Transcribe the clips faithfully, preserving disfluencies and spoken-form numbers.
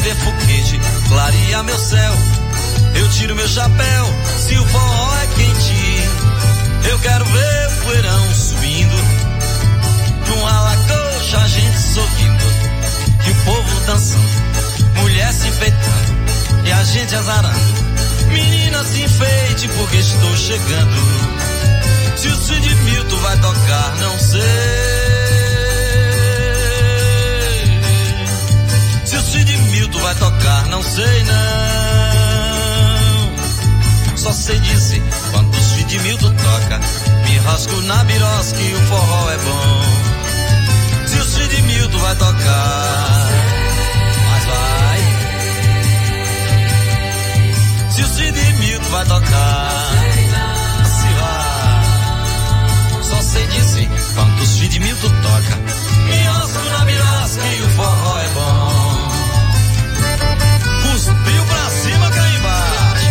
ver foguete, clareia meu céu. Eu tiro meu chapéu, se o forró é quente. Eu quero ver o poeirão subindo, numa lagocha a gente sorrindo, e o povo dançando, mulher se enfeitando e a gente azarando. Menina, se enfeite porque estou chegando. Se o Cid Milton vai tocar, não sei. Se o Cid Milton vai tocar, não sei não. Só sei dizer, quando o Cid Milton toca, me rasco na birosca e o forró é bom. Se o Cid Milton vai tocar, mas vai. Se o Cid Milton vai tocar, se vai. Só sei dizer, quando o Cid Milton toca, me rasco na birosca e o forró é bom. Cuspiu pra cima, cá embaixo.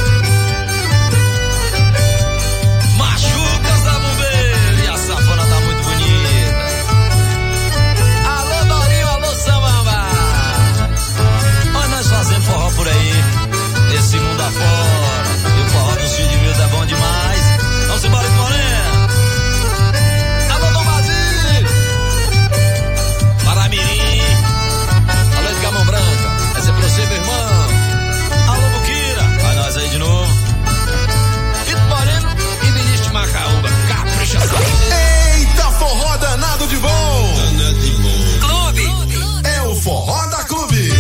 Machucas da bombeira e a sanfona tá muito bonita. Alô Dorinho, alô Samamba. Olha nós fazendo forró por aí, nesse mundo afora. E o forró do Cid Milton é bom demais. Vamos embora de Morena. Alô Dom Basílio. Paramirim. Alô de Gamão Branca. Essa é pra você, meu irmão. Alô Buquira. Vai nós aí de novo. Vitor Moreno e Vinícius de Macaúba. Capricha. Eita, forró danado de bom. Danado de bom. Clube. É o Forró da Clube.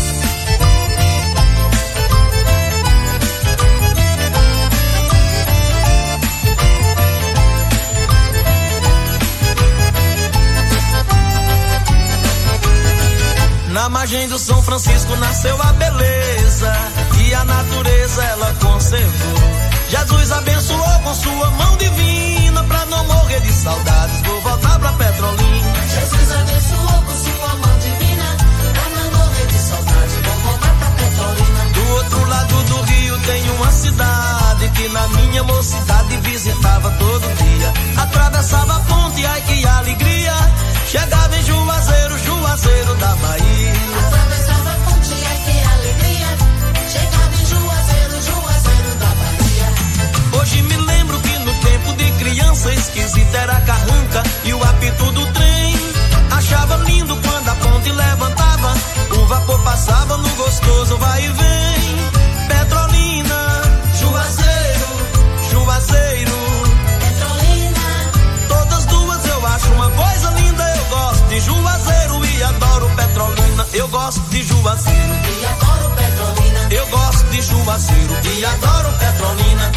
Na margem do São Francisco nasceu a beleza e a natureza ela conservou. Jesus abençoou com sua mão divina pra não morrer de saudades. Vou voltar pra Petrolina. Jesus abençoou com sua mão divina pra não morrer de saudades. Vou voltar pra Petrolina. Do outro lado do rio tem uma cidade que na minha mocidade visitava todo dia. Atravessava a ponte, ai que alegria. Chegava em Juazeiro, Juazeiro da Bahia. Atravessava a ponte, ai que alegria. Chegava em Juazeiro, Juazeiro da Bahia. Hoje me lembro que no tempo de criança esquisita era a carranca e o apito do trem. Achava lindo quando a ponte levantava, o vapor passava no gostoso vai e vem. Petrolina, Juazeiro, Juazeiro, Petrolina. todas duas eu acho uma coisa linda. Eu gosto de Juazeiro e adoro Petrolina. Eu gosto de Juazeiro E adoro Petrolina. Eu gosto de Juazeiro e adoro Petrolina.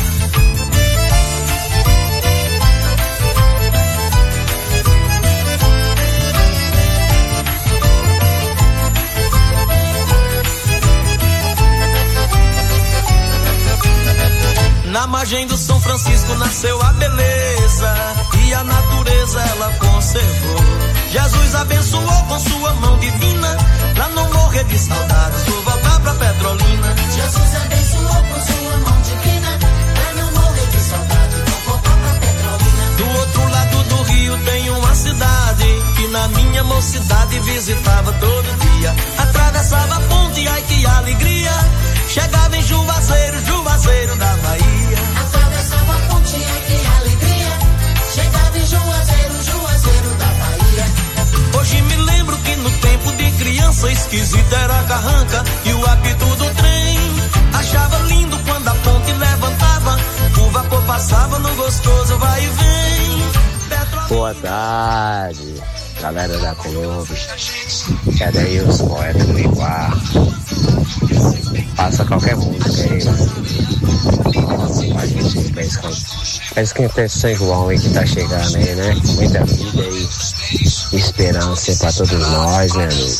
Na margem do São Francisco nasceu a beleza e a natureza ela conservou. Jesus abençoou com sua mão divina pra não morrer de saudades. Vou voltar pra Petrolina. Jesus abençoou com sua mão divina pra não morrer de saudades. Vou voltar pra Petrolina. Do outro lado do rio tem uma cidade que na minha mocidade visitava todo dia. Atravessava a ponte, ai que alegria. Chegava em Juazeiro, Juazeiro da Bahia. Atravessava a ponte, ai que alegria. Chegava em Juazeiro, Juazeiro da Bahia. Hoje me lembro que no tempo de criança esquisita era a carranca e o apito do trem. Achava lindo quando a ponte levantava, o vapor passava no gostoso vai e vem. Petrolina. Boa tarde, galera da Clube. Cadê aí os poetas do Iguar? Passa qualquer música aí. A gente pensa que, pensa que tem São João aí que tá chegando aí, né? Muita vida aí, esperança pra todos nós, né, amigo?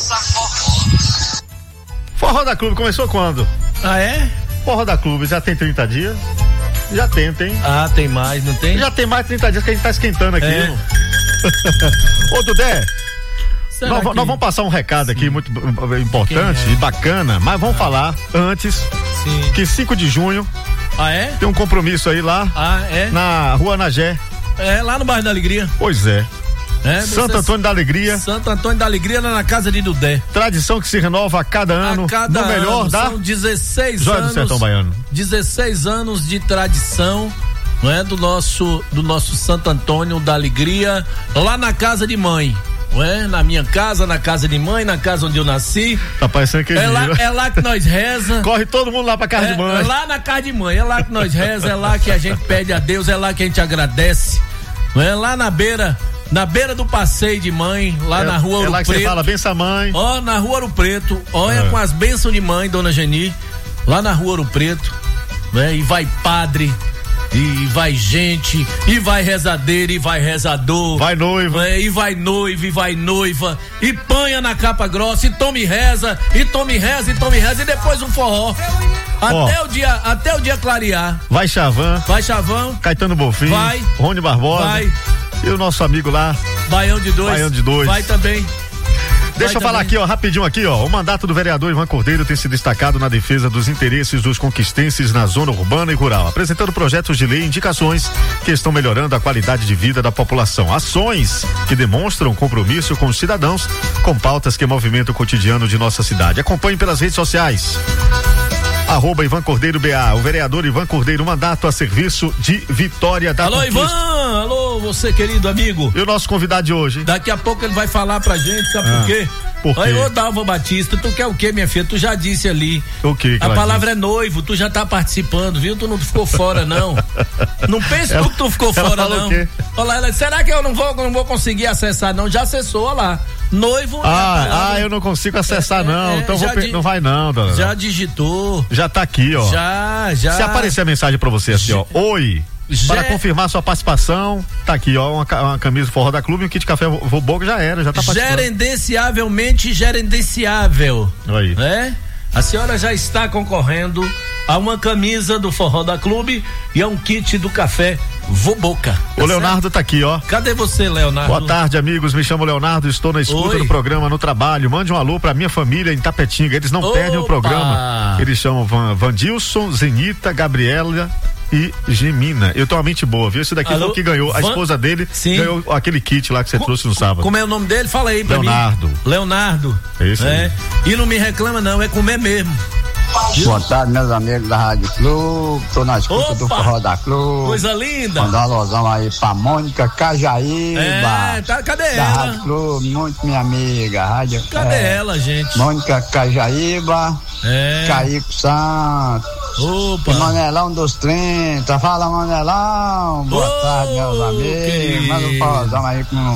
Forró da Clube começou quando? Ah, é? Forró da Clube já tem trinta dias? Já tem, tem. Ah, tem mais, não tem? Já tem mais de trinta dias que a gente tá esquentando aqui. É. Ô, Dudé, nós, que... nós vamos passar um recado aqui muito importante é? e bacana, mas vamos falar antes. Sim. Que cinco de junho Ah, é? tem um compromisso aí lá Ah, é? na Rua Nagé. É, lá no bairro da Alegria. Pois é. É, Santo você... Antônio da Alegria. Santo Antônio da Alegria, lá na casa de Dudé. Tradição que se renova a cada ano. A cada no melhor ano, da... São dezesseis Joia anos. do Sertão Baiano. dezesseis anos de tradição, não é? Do nosso, do nosso Santo Antônio da Alegria, lá na casa de mãe. Não é? Na minha casa, na casa de mãe, na casa onde eu nasci. Tá parecendo que é lá, é lá que nós reza. Corre todo mundo lá pra casa é, de mãe. É lá na casa de mãe, é lá que nós reza, é lá que a gente pede a Deus, é lá que a gente agradece. Não é? Lá na beira, na beira do passeio de mãe, lá é, na rua Ouro Preto. É lá que Preto. você fala, benção mãe. Ó, na rua Ouro Preto, olha é. com as bênçãos de mãe, dona Geni, lá na rua Ouro Preto, né? E vai padre, e vai gente, e vai rezadeira, e vai rezador. Vai noiva. É, e vai noiva, e vai noiva, e panha na capa grossa, e tome reza, e tome reza, e tome reza, e depois um forró. Até Ó, o dia, até o dia clarear. Vai Chavan. Vai Chavão. Caetano Bonfim. Vai. Rony Barbosa. Vai. E o nosso amigo lá. Baião de dois. Baião de dois. Vai também. Deixa Vai eu falar também. aqui, ó, rapidinho aqui, ó. O mandato do vereador Ivan Cordeiro tem se destacado na defesa dos interesses dos conquistenses na zona urbana e rural, apresentando projetos de lei e indicações que estão melhorando a qualidade de vida da população. Ações que demonstram compromisso com os cidadãos, com pautas que movimentam o cotidiano de nossa cidade. Acompanhe pelas redes sociais. Arroba Ivan Cordeiro B A, o vereador Ivan Cordeiro, mandato a serviço de Vitória da Alô, Conquista. Ivan! Alô, você querido amigo. E o nosso convidado de hoje? Daqui a pouco ele vai falar pra gente, sabe Ah, por quê? por quê? Aí, ô Dalva Batista, tu quer o quê, minha filha? Tu já disse ali. O quê que A ela palavra é noivo, tu já tá participando, viu? Tu não ficou fora, não. Não pense Ela- tu que tu ficou ela fora, falou não. o quê? Olha lá, ela, será que eu não vou, não vou conseguir acessar, não? Já acessou, olha lá. Noivo. é a Ah, palavra- ah, eu não consigo acessar, É, não. é, então já vou pe... di- não vai, não, dona. Já digitou. Já tá aqui, ó. Já, já. Se aparecer a mensagem pra você assim, ó. Oi. Já- Para confirmar sua participação, tá aqui, ó, uma, ca- uma camisa Forró da Clube e um kit café Vobogo já era, já tá participando. Gerenciavelmente gerenciável. Aí. Né? A senhora já está concorrendo a uma camisa do Forró da Clube e a um kit do café Voboca. O Leonardo tá aqui, ó. Cadê você, Leonardo? Boa tarde, amigos. Me chamo Leonardo, estou na escuta Oi. do programa no trabalho. Mande um alô pra minha família em Tapetinga. Eles não Opa. perdem o programa. Eles chamam Van, Vandilson, Zenita, Gabriela e Gemina. Eu tenho uma mente boa, viu? Esse daqui Alô? foi o que ganhou. A Van- esposa dele Sim. ganhou aquele kit lá que você Co- trouxe no sábado. Como é o nome dele? Fala aí pra Leonardo. mim. Leonardo. É isso aí. E não me reclama não, é comer mesmo. Boa tarde, meus amigos da Rádio Clube. Tô na escuta do Opa! Forró da Clube. Coisa linda. Mandar um alusão aí pra Mônica Cajaíba. É, tá, cadê da ela? Rádio Clube, muito minha amiga. Rádio, Cadê é, ela, gente? Mônica Cajaíba, É. Caíco Santos. Opa. E Manelão dos trinta. Fala, Manelão. Boa Ô, tarde, meus amigos. querido. Manda um forrozão aí com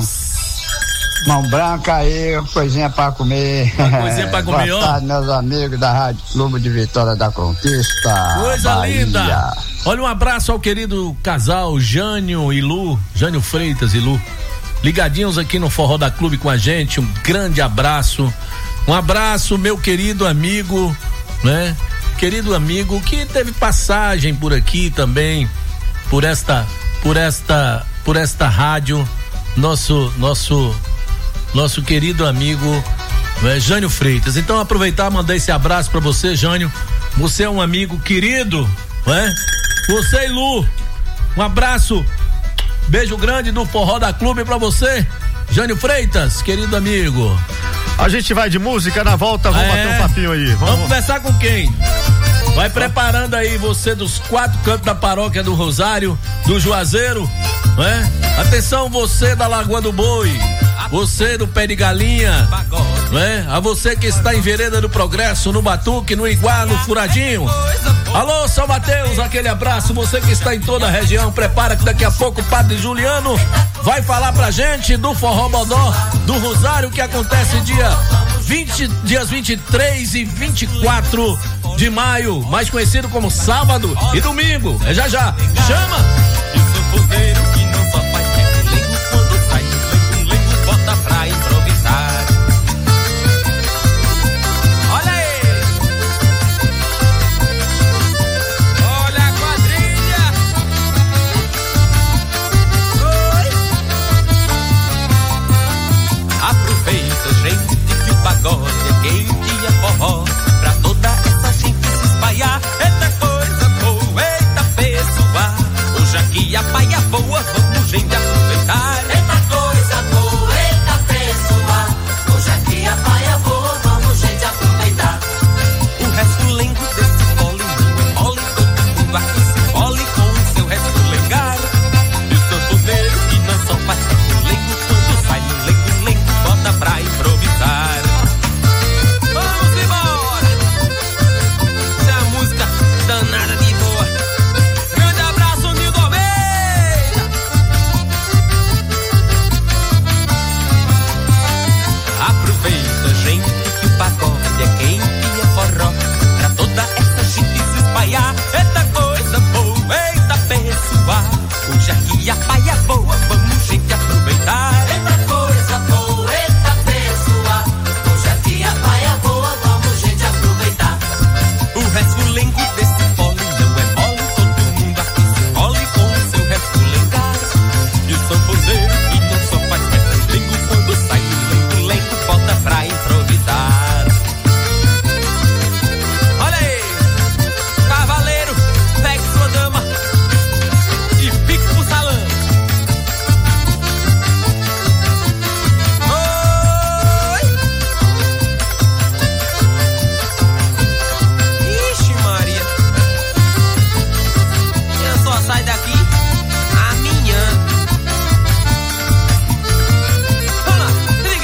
mão branca aí, coisinha pra comer. Uma coisinha pra comer, Boa ó. tarde, meus amigos da Rádio Clube de Vitória da Conquista. Coisa Bahia. linda. Olha, um abraço ao querido casal Jânio e Lu, Jânio Freitas e Lu, ligadinhos aqui no Forró da Clube com a gente. Um grande abraço. Um abraço, meu querido amigo, né? Querido amigo que teve passagem por aqui também, por esta, por esta, por esta rádio, nosso, nosso, nosso querido amigo, né, Jânio Freitas. Então aproveitar e mandar esse abraço pra você, Jânio. Você é um amigo querido, né? Você e Lu, um abraço, beijo grande do Forró da Clube pra você, Jânio Freitas, querido amigo. A gente vai de música, na volta vamos É. bater um papinho aí. Vamos Vamos, conversar com quem? Vai preparando aí você dos quatro cantos da paróquia do Rosário, do Juazeiro, né? Atenção, você da Lagoa do Boi, você do Pé de Galinha, né? A você que está em Vereda do Progresso, no Batuque, no Iguá, no Furadinho. Alô, São Mateus, aquele abraço. Você que está em toda a região, prepara que daqui a pouco o Padre Juliano vai falar pra gente do Forró Bodó do Rosário, que acontece dia vinte, dias vinte e três e vinte e quatro de maio, mais conhecido como sábado e domingo. É já já. Chama! Eu sou rodeiro que não só faz lengo quando sai no lengo, lengo bota pra improvisar. Olha aí! Olha a quadrilha! Oi! Aproveita, gente, que o pagode é quente e é forró, pra toda essa gente se espalhar. Eita coisa boa, eita pessoa, hoje aqui a paia boa, vamos muita gente que o pagode é quente e é forró. Pra toda essa gente se espalhar, eita coisa boa, eita pessoal. Hoje aqui a paia boa, vamos gente aproveitar. Eita coisa boa, eita pessoal. Hoje aqui a paia boa, vamos gente aproveitar. O resfulengo desse pole não é mole, todo mundo aqui se mole com o seu resfulengar. E o sanfoneiro que não só faz resfulengo, quando sai do lengo-lengo, volta pra improvisar. Olha aí, cavaleiro, pegue sua dama e fique pro salão. Oi! Ixi Maria, eu só saio daqui amanhã. Vamos lá.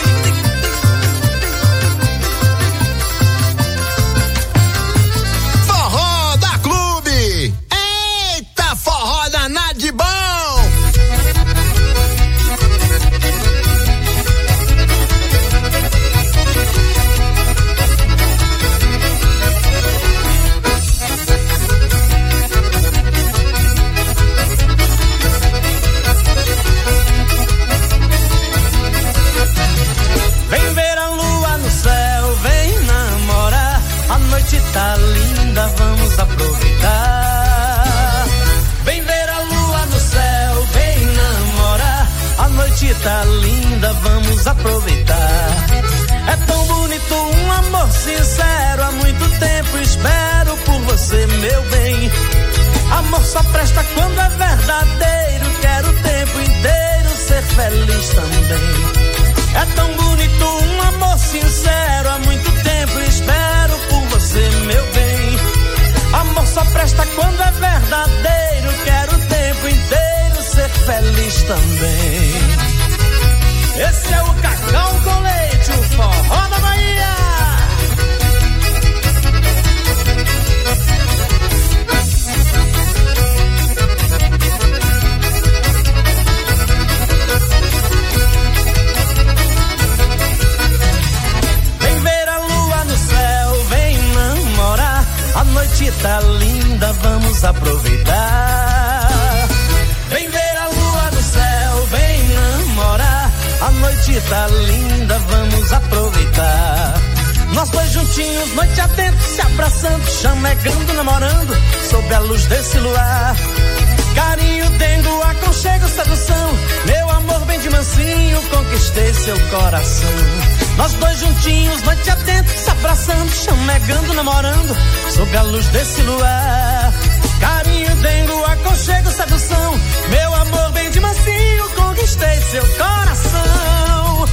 Forró da Clube. Eita, forró danado de bom. Vem ver a lua no céu, vem namorar. A noite tá linda, vamos aproveitar. Vem ver a lua no céu, vem namorar. A noite tá linda, vamos aproveitar. É tão bonito um amor sincero. Há muito tempo espero por você, meu bem. Amor só presta quando é verdadeiro. Quero o tempo inteiro ser feliz também. É tão bonito um amor sincero. Há muito tempo espero por você, meu bem. Amor só presta quando é verdadeiro. Quero o tempo inteiro ser feliz também. Esse é o Cacau com Leite, o forró da Bahia. Vem ver a lua no céu, vem namorar. A noite tá linda, vamos aproveitar. Vem ver a lua no céu, vem namorar. A noite tá linda, vamos aproveitar. Nós dois juntinhos, noite adentro, se abraçando, chamegando, namorando, sob a luz desse luar. Carinho, dengo, aconchego, sedução. Meu amor bem de mansinho, conquistei seu coração. Nós dois juntinhos, noite adentro, se abraçando, chamegando, namorando, sob a luz desse luar. Carinho, dengo, aconchego, sedução. Meu amor bem de mansinho, conquistei seu coração.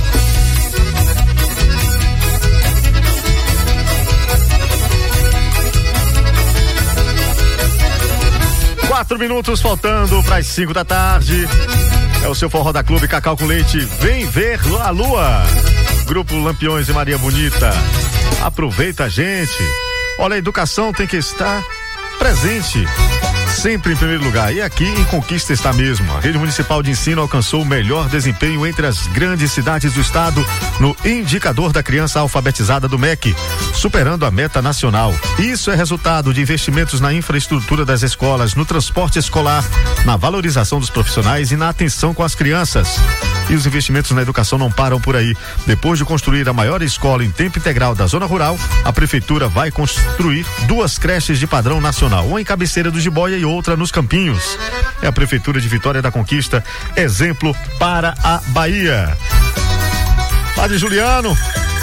Quatro minutos faltando para as cinco da tarde. É o seu Forró da Clube, Cacau com Leite. Vem ver a lua. Grupo Lampiões e Maria Bonita. Aproveita a gente. Olha, a educação tem que estar presente, sempre em primeiro lugar. E aqui em Conquista está mesmo. A Rede Municipal de Ensino alcançou o melhor desempenho entre as grandes cidades do estado no indicador da criança alfabetizada do M E C, superando a meta nacional. Isso é resultado de investimentos na infraestrutura das escolas, no transporte escolar, na valorização dos profissionais e na atenção com as crianças. E os investimentos na educação não param por aí. Depois de construir a maior escola em tempo integral da zona rural, a prefeitura vai construir duas creches de padrão nacional, uma em Cabeceira do Jiboia e outra nos Campinhos. É a prefeitura de Vitória da Conquista, exemplo para a Bahia. Padre Juliano,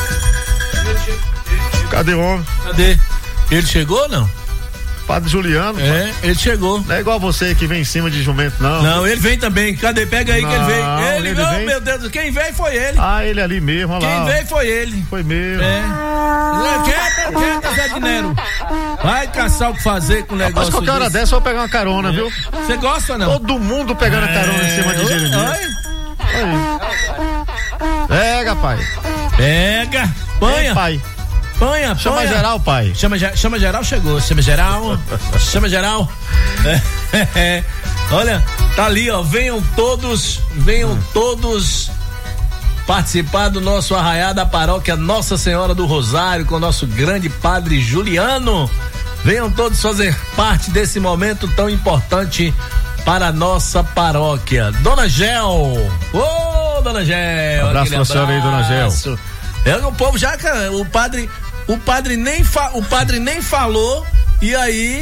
cadê o homem? Cadê? Ele chegou ou não? Padre Juliano. É, ele chegou. Não é igual você que vem em cima de jumento, não. Não, ele vem também. Cadê? Pega aí não, que ele veio. Ele, ele oh, vem. Meu Deus, quem veio foi ele. Ah, ele ali mesmo, olha quem lá. Quem veio foi ele. Foi mesmo. É. Quem é, quem é Zé Dinero? Vai caçar o que fazer com o negócio. Mas qualquer hora dessa eu vou pegar uma carona, é. viu? Você gosta ou não? Todo mundo pegando é. carona em cima de Jeremias. Pega, pai. Pega. Panha. Ei, pai. Panha, chama panha. geral, pai. Chama, chama geral, chegou. Chama geral. chama geral. É, é. Olha, tá ali, ó. Venham todos, venham hum. todos participar do nosso arraiá da paróquia Nossa Senhora do Rosário com o nosso grande padre Juliano. Venham todos fazer parte desse momento tão importante para a nossa paróquia. Dona Gel, ô oh, Dona Gel, abraço pra senhora aí, Dona Gel. É, o povo já, cara, o padre, o padre nem fa, o padre nem falou e aí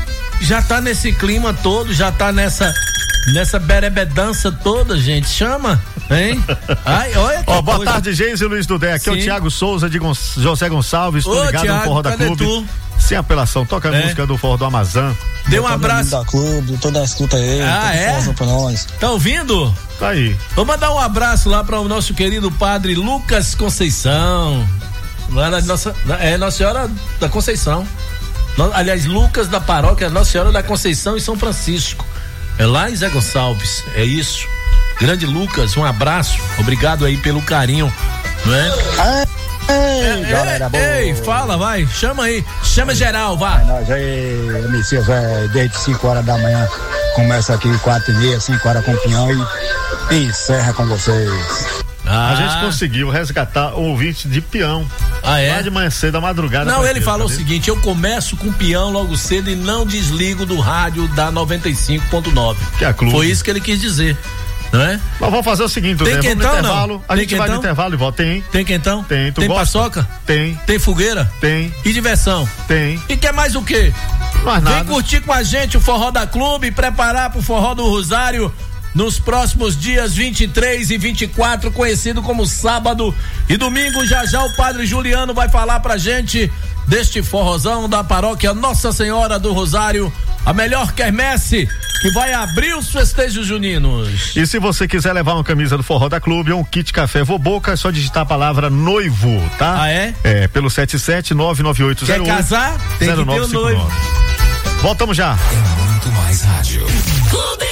já tá nesse clima todo, já tá nessa nessa berebedança toda, gente. Chama, hein? Ai, olha. Ó, boa tarde, Geise Luiz Dudé. Aqui Sim. é o Thiago Souza de Gon- José Gonçalves. Tô Ô, ligado Thiago, no Forró da Clube. Tu? Sem apelação, toca a é. música do Forró do Amazã. Dê um abraço. Da Clube, toda a escuta aí. Ah, é? Pra nós. Tá ouvindo? Tá aí. Vou mandar um abraço lá para o nosso querido padre Lucas Conceição. Lá na nossa, é Nossa Senhora da Conceição. Aliás, Lucas da paróquia Nossa Senhora da Conceição em São Francisco. É lá em Zé Gonçalves. É isso. Grande Lucas, um abraço. Obrigado aí pelo carinho, não é? Ah. Ei, é, galera é, boa. Ei, fala, vai, chama aí, chama geral, vai. É, nós aí, Messias, é, desde cinco horas da manhã, começa aqui quatro e meia, cinco horas com o Pinhão e, e encerra com vocês. Ah. A gente conseguiu resgatar o ouvinte de Peão. Ah, é? Lá de manhã cedo, da madrugada. Não, ele aqui, falou tá o seguinte: eu começo com Peão logo cedo e não desligo do rádio da noventa e cinco ponto nove. Que é a Clube. Foi isso que ele quis dizer. Não é? Mas vamos fazer o seguinte, tem né? Quentão, vamos no intervalo. não? A tem gente quentão? vai no intervalo e volta. Tem. Tem quentão? Tem. Tu tem gosta? paçoca? Tem. Tem fogueira? Tem. E diversão? Tem. E quer mais o quê? Mais nada. Vem curtir com a gente o Forró da Clube e preparar pro Forró do Rosário nos próximos dias vinte e três e vinte e quatro, conhecido como sábado e domingo. Já já o padre Juliano vai falar pra gente deste forrozão da paróquia Nossa Senhora do Rosário, a melhor quermesse que vai abrir os festejos juninos. E se você quiser levar uma camisa do Forró da Clube ou um kit café Voboca, é só digitar a palavra noivo, tá? Ah, é? É, pelo sete sete nove nove oito zero oito. Quer casar? Tem zero nove que ter cinco o noivo. nove. Voltamos já. É muito mais rádio. Clube!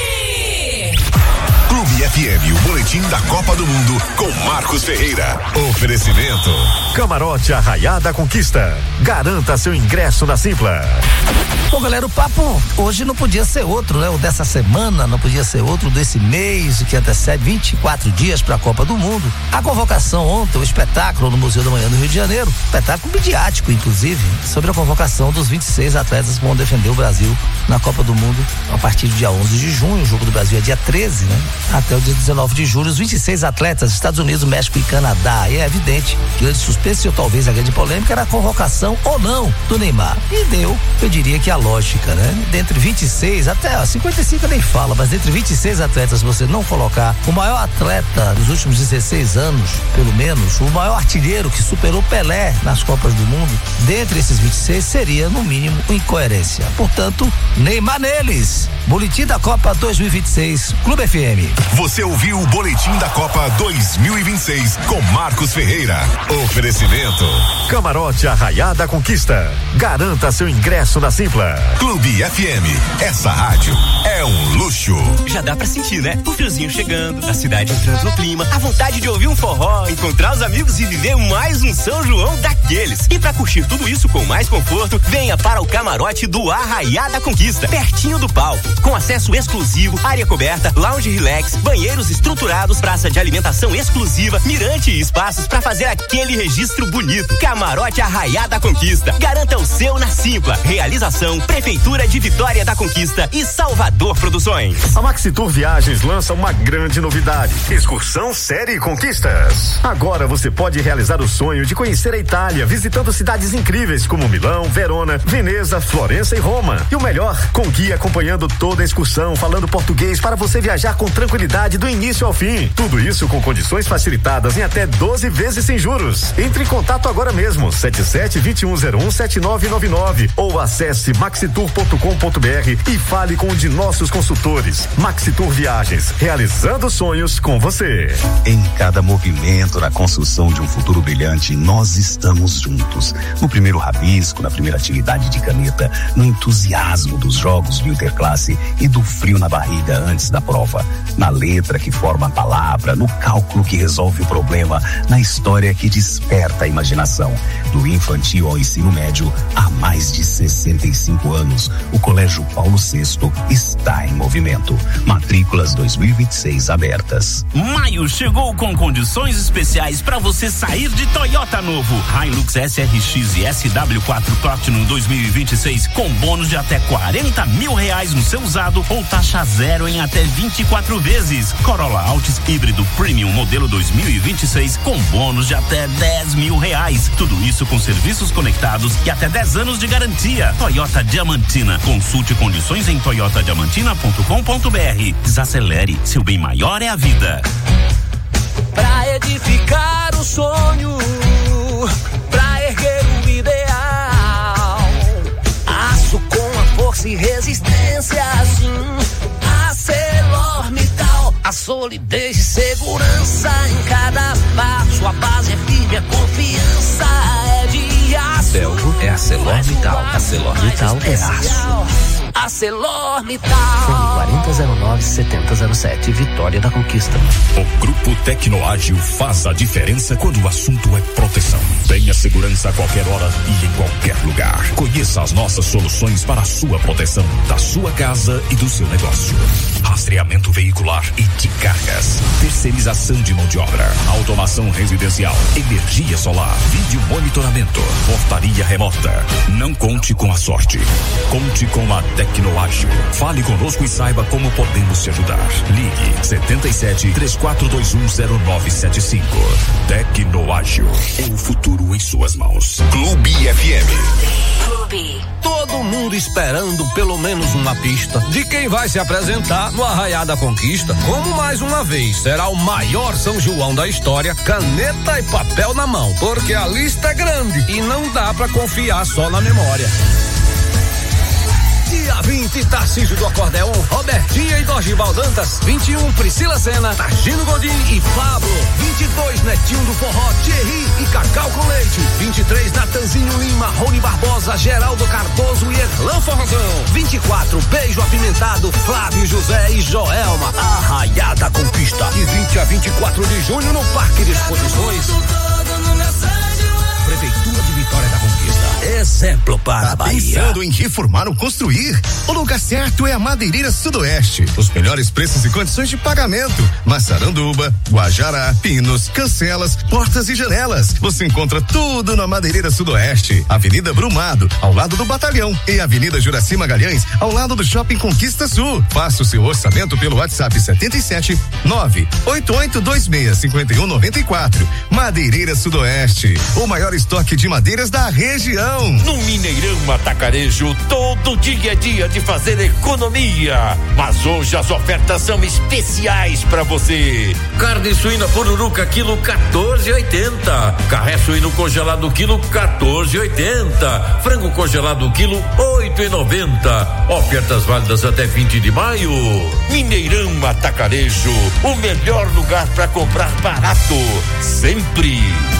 Clube F M, o boletim da Copa do Mundo com Marcos Ferreira. Oferecimento. Camarote Arraiá da Conquista. Garanta seu ingresso na Simpla. Bom, galera, o papo hoje não podia ser outro, né? O dessa semana não podia ser outro, desse mês que antecede vinte e quatro dias para a Copa do Mundo. A convocação ontem, o espetáculo no Museu da Manhã do Rio de Janeiro, espetáculo midiático, inclusive, sobre a convocação dos vinte e seis atletas que vão defender o Brasil na Copa do Mundo a partir do dia onze de junho. O jogo do Brasil é dia treze, né? Até o dia dezenove de julho. Os vinte e seis atletas, Estados Unidos, México e Canadá. E é evidente que o grande suspense ou talvez a grande polêmica era a convocação ou não do Neymar. E deu, eu diria que a lógica, né? Dentre vinte e seis, até ó, cinquenta e cinco nem fala, mas dentre vinte e seis atletas, você não colocar o maior atleta dos últimos dezesseis anos, pelo menos, o maior artilheiro que superou Pelé nas Copas do Mundo, dentre esses vinte e seis, seria, no mínimo, incoerência. Portanto, Neymar neles. Boletim da Copa dois mil e vinte e seis, Clube F M. Você ouviu o Boletim da Copa dois mil e vinte e seis com Marcos Ferreira. Oferecimento. Camarote Arraiá da Conquista. Garanta seu ingresso na Simpla. Clube F M. Essa rádio é um luxo. Já dá pra sentir, né? O friozinho chegando, a cidade entrando no clima, a vontade de ouvir um forró, encontrar os amigos e viver mais um São João daqueles. E pra curtir tudo isso com mais conforto, venha para o camarote do Arraiá da Conquista, pertinho do palco, com acesso exclusivo, área coberta, lounge relax, banheiros estruturados, praça de alimentação exclusiva, mirante e espaços para fazer aquele registro bonito. Camarote Arraiá da Conquista. Garanta o seu na Simpla. Realização Prefeitura de Vitória da Conquista e Salvador Produções. A Maxitur Viagens lança uma grande novidade: excursão série Conquistas. Agora você pode realizar o sonho de conhecer a Itália, visitando cidades incríveis como Milão, Verona, Veneza, Florença e Roma. E o melhor, com guia acompanhando toda a excursão, falando português para você viajar com tranquilidade do início ao fim. Tudo isso com condições facilitadas em até doze vezes sem juros. Entre em contato agora mesmo, sete sete, dois um zero um, sete nove nove nove ou acesse maxitur ponto com ponto br e fale com um de nossos consultores. Maxitur Viagens, realizando sonhos com você. Em cada movimento na construção de um futuro brilhante, nós estamos juntos. No primeiro rabisco, na primeira atividade de caneta, no entusiasmo dos jogos de interclasse e do frio na barriga antes da prova, na lei letra que forma a palavra, no cálculo que resolve o problema, na história que desperta a imaginação. Do infantil ao ensino médio, há mais de sessenta e cinco anos, o Colégio Paulo sexto está em movimento. Matrículas dois mil e vinte e seis abertas. Maio chegou com condições especiais para você sair de Toyota novo. Hilux S R X e S W quatro Platinum dois mil e vinte e seis com bônus de até quarenta mil reais no seu usado ou taxa zero em até vinte e quatro vezes. Corolla Altis híbrido Premium modelo dois mil e vinte e seis com bônus de até dez mil reais. Tudo isso com serviços conectados e até dez anos de garantia. Toyota Diamantina. Consulte condições em toyota diamantina ponto com ponto br. Desacelere, seu bem maior é a vida. Pra edificar o sonho, pra erguer o ideal, aço com a força e resistência, assim, ArcelorMittal, a solidez e segurança em cada passo, a base é firme, a confiança é de aço. Belgo é ArcelorMittal, ArcelorMittal é aço. ArcelorMittal. Fone quarenta zero nove setenta zero sete, Vitória da Conquista. O Grupo Tecnoágil faz a diferença quando o assunto é proteção. Tenha segurança a qualquer hora e em qualquer lugar. Conheça as nossas soluções para a sua proteção, da sua casa e do seu negócio. Rastreamento veicular e de cargas. Terceirização de mão de obra. Automação residencial. Energia solar. Vídeo monitoramento. Portaria remota. Não conte com a sorte. Conte com a Tecnoágil. Fale conosco e saiba como podemos te ajudar. Ligue setenta e sete, três quatro dois um, zero nove sete cinco. Tecnoágil. É o futuro em suas mãos. Clube F M. Clube. Todo mundo esperando pelo menos uma pista de quem vai se apresentar no Arraiá da Conquista. Como mais uma vez será o maior São João da história, caneta e papel na mão, porque a lista é grande e não dá pra confiar só na memória. Dia vinte, Tarcísio do Acordeon, Robertinha e Dorgival Dantas. vinte e um, Priscila Sena, Targino Godin e Pablo. vinte e dois, Netinho do Forró, Thierry e Cacau com Leite. vinte e três, Natanzinho Lima, Rony Barbosa, Geraldo Cardoso e Erlan Forrozão. vinte e quatro, Beijo Apimentado, Flávio José e Joelma. Arraiá da Conquista. De vinte a vinte e quatro de junho no Parque de Exposições. Prefeitura de Vitória da Conquista. Exemplo para tá a Bahia. Pensando em reformar ou construir? O lugar certo é a Madeireira Sudoeste. Os melhores preços e condições de pagamento. Massaranduba, Guajará, pinos, cancelas, portas e janelas. Você encontra tudo na Madeireira Sudoeste. Avenida Brumado, ao lado do Batalhão. E Avenida Juraci Magalhães, ao lado do Shopping Conquista Sul. Faça o seu orçamento pelo WhatsApp setenta e sete, nove oito oito dois seis, cinco um nove quatro. Madeireira Sudoeste. O maior estoque de madeiras da região. No Mineirão Atacarejo, todo dia é dia de fazer economia. Mas hoje as ofertas são especiais para você. Carne suína pururuca, quilo quatorze e oitenta. Carré suíno congelado, quilo quatorze e oitenta. Frango congelado, quilo oito e noventa. Ofertas válidas até vinte de maio. Mineirão Atacarejo, o melhor lugar para comprar barato. Sempre.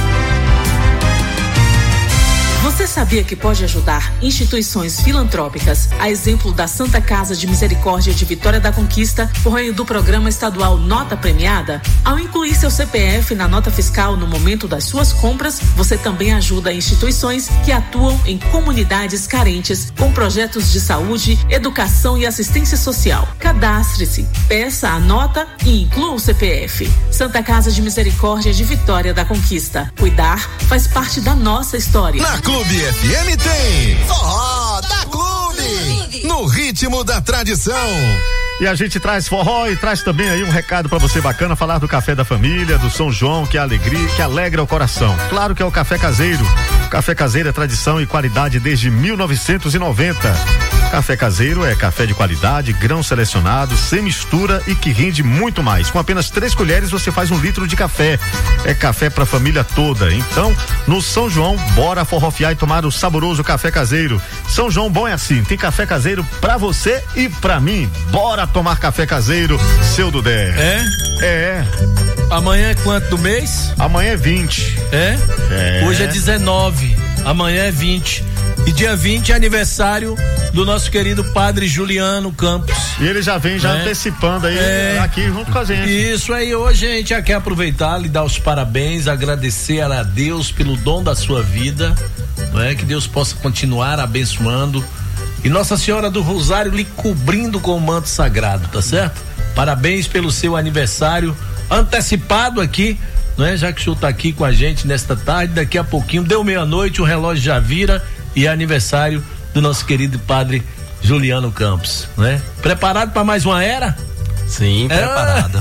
Você sabia que pode ajudar instituições filantrópicas, a exemplo da Santa Casa de Misericórdia de Vitória da Conquista, por meio do programa estadual Nota Premiada? Ao incluir seu C P F na nota fiscal no momento das suas compras, você também ajuda instituições que atuam em comunidades carentes com projetos de saúde, educação e assistência social. Cadastre-se, peça a nota e inclua o C P F. Santa Casa de Misericórdia de Vitória da Conquista. Cuidar faz parte da nossa história. Na Clube F M tem Forró da Clube, no ritmo da tradição. E a gente traz forró e traz também aí um recado pra você bacana, falar do café da família, do São João, que é alegria, que alegra o coração. Claro que é o café caseiro. O café caseiro é tradição e qualidade desde mil novecentos e noventa. Café caseiro é café de qualidade, grão selecionado, sem mistura e que rende muito mais. Com apenas três colheres você faz um litro de café. É café pra família toda. Então, no São João, bora forrofiar e tomar o saboroso café caseiro. São João bom é assim, tem café caseiro pra você e pra mim. Bora tomar café caseiro, seu Dudé. É? É. Amanhã é quanto do mês? Amanhã é vinte. É? É. Hoje é dezenove. Amanhã é vinte. E dia vinte é aniversário do nosso querido padre Juliano Campos. E ele já vem já né? antecipando aí É. aqui junto com a gente. Isso aí, hoje a gente já quer aproveitar, lhe dar os parabéns, agradecer a Deus pelo dom da sua vida, não é? Que Deus possa continuar abençoando e Nossa Senhora do Rosário lhe cobrindo com o manto sagrado, tá certo? Parabéns pelo seu aniversário antecipado aqui, não é? Já que o senhor tá aqui com a gente nesta tarde, daqui a pouquinho, deu meia-noite, o relógio já vira e é aniversário do nosso querido padre Juliano Campos, né? Preparado para mais uma era? Sim, preparado.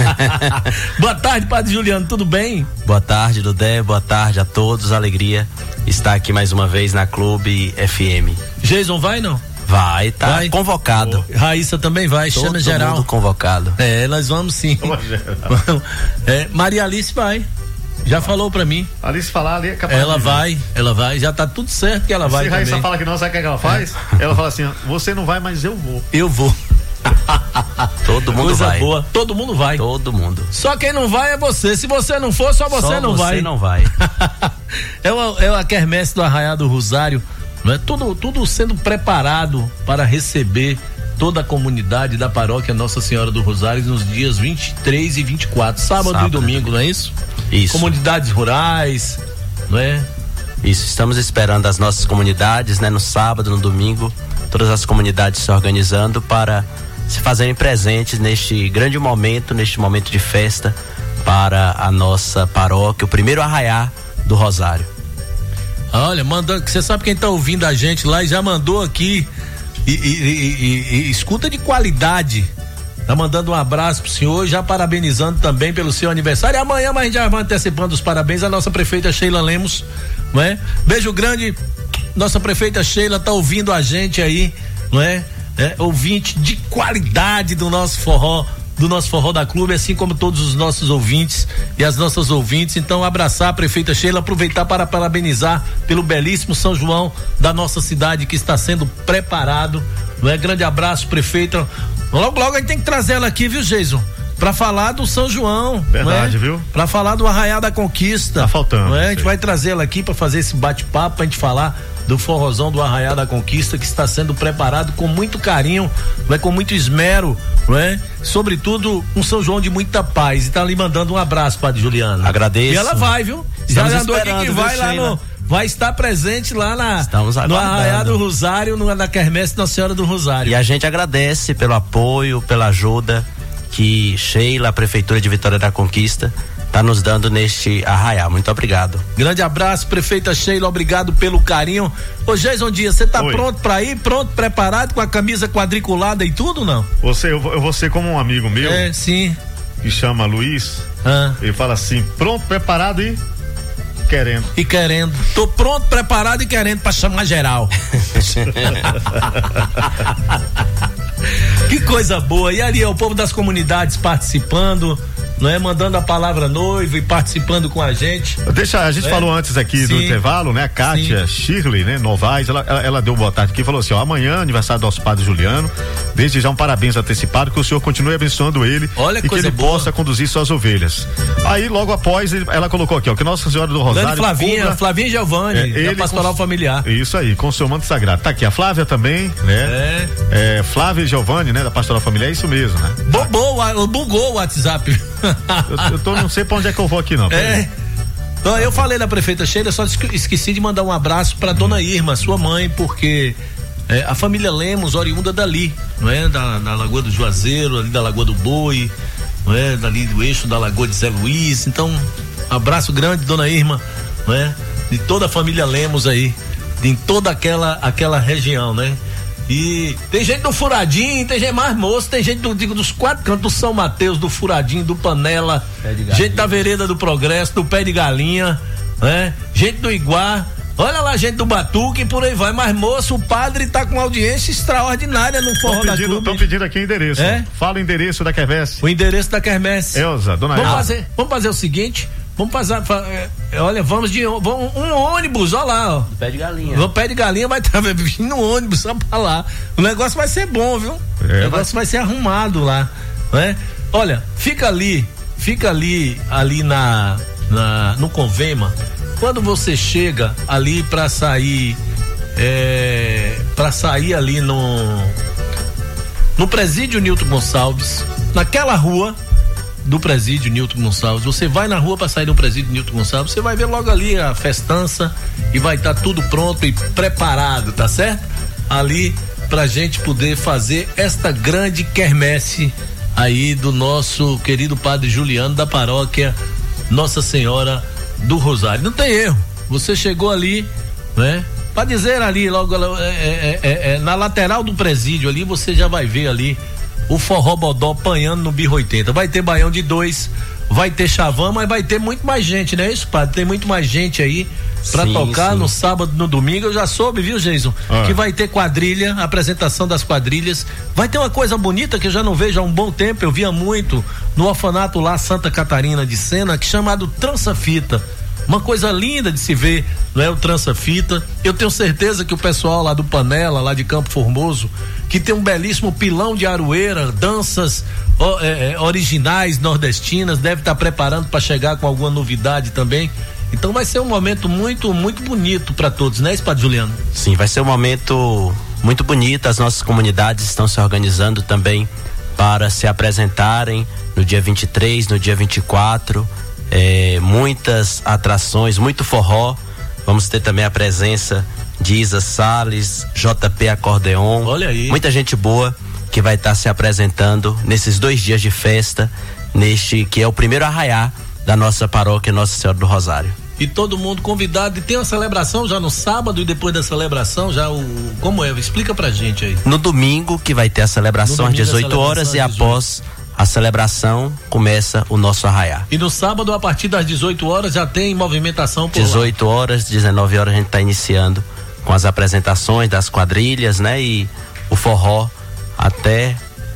Boa tarde, padre Juliano, tudo bem? Boa tarde, Dudé, boa tarde a todos, alegria estar aqui mais uma vez na Clube F M. Jason vai não? Vai, tá Vai. convocado. Oh, Raíssa também vai, Todo chama geral. mundo convocado. É, nós vamos sim. É, Maria Alice vai. Já falou pra mim. Alice falar ali é capaz. Ela de- vai, ela vai, já tá tudo certo que ela vai Se Raíssa também. fala que não, sabe o que é que ela faz? Ela fala assim, ó, você não vai, mas eu vou. Eu vou. Todo mundo Coisa vai. boa, todo mundo vai. Todo mundo. Só quem não vai é você. Se você não for, só você Só não você vai. não vai. é, o, é a quermesse do Arraial do Rosário, não é? Tudo, tudo sendo preparado para receber toda a comunidade da paróquia Nossa Senhora do Rosário nos dias vinte e três e vinte e quatro, sábado, Sábado e domingo, não é isso? Isso. Comunidades rurais, não é? Isso, estamos esperando as nossas comunidades, né? No sábado, no domingo, todas as comunidades se organizando para se fazerem presentes neste grande momento, neste momento de festa para a nossa paróquia, o primeiro arraiá do Rosário. Olha, mandando, você sabe quem tá ouvindo a gente lá e já mandou aqui e, e- e- e- e escuta de qualidade. Tá mandando um abraço pro senhor, já parabenizando também pelo seu aniversário. E amanhã, mas a gente já vai antecipando os parabéns à nossa prefeita Sheila Lemos, não é? Beijo grande, nossa prefeita Sheila tá ouvindo a gente aí, não é? É, ouvinte de qualidade do nosso forró, do nosso forró da clube, assim como todos os nossos ouvintes e as nossas ouvintes. Então, abraçar a prefeita Sheila, aproveitar para parabenizar pelo belíssimo São João da nossa cidade que está sendo preparado, não é? Grande abraço, prefeita. Logo, logo a gente tem que trazer ela aqui, viu, Jason? Pra falar do São João. Verdade, não é? viu? Pra falar do Arraial da Conquista. Tá faltando. Não é? A isso gente aí. vai trazer ela aqui pra fazer esse bate-papo, pra gente falar do forrozão do Arraial da Conquista que está sendo preparado com muito carinho, não é? Com muito esmero, não é? Sobretudo um São João de muita paz. E tá ali mandando um abraço, padre Juliano. Agradeço. E ela vai, viu? Estamos Já andou aqui esperando, que viu, vai lá Sheila? no... Vai estar presente lá na, Estamos no aguardando. Arraial do Rosário, no, na Quermesse Nossa Senhora do Rosário. E a gente agradece pelo apoio, pela ajuda que Sheila, a Prefeitura de Vitória da Conquista, está nos dando neste arraial. Muito obrigado. Grande abraço, prefeita Sheila, obrigado pelo carinho. Ô Jason Dias, você tá Oi. pronto pra ir? Pronto, preparado, com a camisa quadriculada e tudo, não? Você, eu, vou- eu vou ser como um amigo meu. É, sim. Que chama Luiz. Ah. Ele fala assim, pronto, preparado e querendo. E querendo. Tô pronto, preparado e querendo pra chamar geral. Que coisa boa. E ali, ó, o povo das comunidades participando, não é? Mandando a palavra noivo e participando com a gente. Deixa, a gente É. falou antes aqui do Sim. intervalo, né? A Kátia Shirley, né? Novaes, ela, ela, ela deu boa tarde aqui e falou assim, ó, amanhã, aniversário do nosso padre Juliano, desde já um parabéns antecipado, que o senhor continue abençoando ele. Olha, e que coisa ele boa. possa conduzir suas ovelhas. Aí, logo após, ele- ela colocou aqui, ó, que Nossa Senhora do Rosário... Grande Flavinha, cubra- Flavinha Giovanni, É, da ele Pastoral com- Familiar. Isso aí, com o seu manto sagrado. Tá aqui a Flávia também, né? É. É, Flávia e Giovanni, né? Da Pastoral Familiar, é isso mesmo, né? Bobou, o- bugou o WhatsApp. Eu, eu tô, não sei pra onde é que eu vou aqui, não. É. Então, eu falei da prefeita Sheila, só esque- esqueci de mandar um abraço pra dona Irma, sua mãe, porque é, a família Lemos, oriunda dali, não é? Da, da Lagoa do Juazeiro, ali da Lagoa do Boi, não é? Dali do eixo da Lagoa de Zé Luiz. Então, abraço grande, dona Irma, não é? De toda a família Lemos aí, em toda aquela, aquela região, né? E tem gente do Furadinho, tem gente mais moço, tem gente do, digo, dos quatro cantos, do São Mateus, do Furadinho, do Panela, gente da Vereda do Progresso, do Pé de Galinha, né? Gente do Iguá, olha lá, gente do Batuque e por aí vai. Mas moço, o padre tá com uma audiência extraordinária no Forró da Clube. Estão pedindo aqui o endereço. É? Fala o endereço da Quermesse. O endereço da Quermesse. Elza, dona Vamos Elza. fazer, vamos fazer o seguinte, vamos fazer, fa- é, olha, vamos de vamos, um ônibus, olha lá, ó. Do Pé de Galinha. O Pé de Galinha vai estar vindo no ônibus só pra lá. O negócio vai ser bom, viu? É, o negócio vai ser arrumado lá, né? Olha, fica ali, fica ali, ali na, na no Convema. Quando você chega ali pra sair é, para sair ali no no presídio Nilton Gonçalves, naquela rua do presídio Nilton Gonçalves. Você vai na rua para sair do presídio Nilton Gonçalves, você vai ver logo ali a festança e vai estar tá tudo pronto e preparado, tá certo? Ali pra gente poder fazer esta grande quermesse aí do nosso querido padre Juliano da paróquia Nossa Senhora do Rosário. Não tem erro, você chegou ali, né? Pra dizer ali logo é, é, é, é, na lateral do presídio ali, você já vai ver ali o forró bodó apanhando no Birro oitenta. Vai ter baião de dois, vai ter chavão, mas vai ter muito mais gente, não é isso, padre? Tem muito mais gente aí pra sim, tocar sim. No sábado, no domingo. Eu já soube, viu, Jason? Ah. Que vai ter quadrilha, apresentação das quadrilhas. Vai ter uma coisa bonita que eu já não vejo há um bom tempo. Eu via muito no orfanato lá, Santa Catarina de Sena, que é chamado Trança-Fita. Uma coisa linda de se ver, não é? O Trança-Fita. Eu tenho certeza que o pessoal lá do Panela, lá de Campo Formoso, que tem um belíssimo pilão de aroeira, danças ó, é, é, originais nordestinas, deve estar tá preparando para chegar com alguma novidade também. Então vai ser um momento muito, muito bonito para todos, né, Padre Juliano? Sim, vai ser um momento muito bonito. As nossas comunidades estão se organizando também para se apresentarem no dia vinte e três, no dia vinte e quatro. É, muitas atrações, muito forró. Vamos ter também a presença de Isa Salles, J P Acordeon. Olha aí. Muita gente boa que vai estar tá se apresentando nesses dois dias de festa, neste que é o primeiro arraiá da nossa paróquia Nossa Senhora do Rosário. E todo mundo convidado. E tem uma celebração já no sábado e depois da celebração já o... Como é? Explica pra gente aí. No domingo que vai ter a celebração às dezoito horas e após a celebração começa o nosso arraiá. E no sábado, a partir das dezoito horas, já tem movimentação por dezoito horas, dezenove horas a gente está iniciando com as apresentações das quadrilhas, né? E o forró até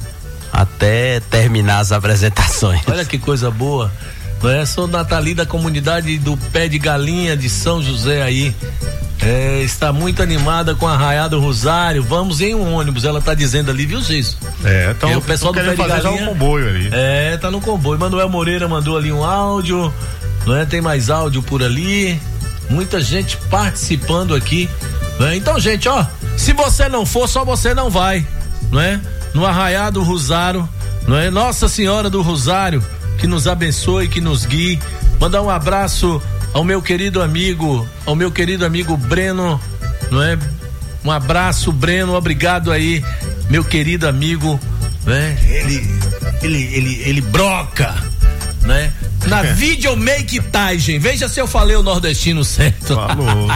até terminar as apresentações. Olha que coisa boa. É, sou Natali da comunidade do Pé de Galinha de São José aí. É, está muito animada com a Arraiá do Rosário. Vamos em um ônibus, ela está dizendo ali, viu, Giso? É, então é, o pessoal do Pé de fazer Galinha, já um comboio ali. É, tá no comboio. Manuel Moreira mandou ali um áudio, não é? Tem mais áudio por ali. Muita gente participando aqui, não é? Então, gente, ó, se você não for, só você não vai, não é? No Arraiá do Rosário, não é? Nossa Senhora do Rosário, que nos abençoe, que nos guie. Mandar um abraço ao meu querido amigo, ao meu querido amigo Breno, não é? Um abraço, Breno, obrigado aí, meu querido amigo, né? Ele, ele, ele, ele broca, né? Na videomakeagem, veja se eu falei o nordestino certo. Falou.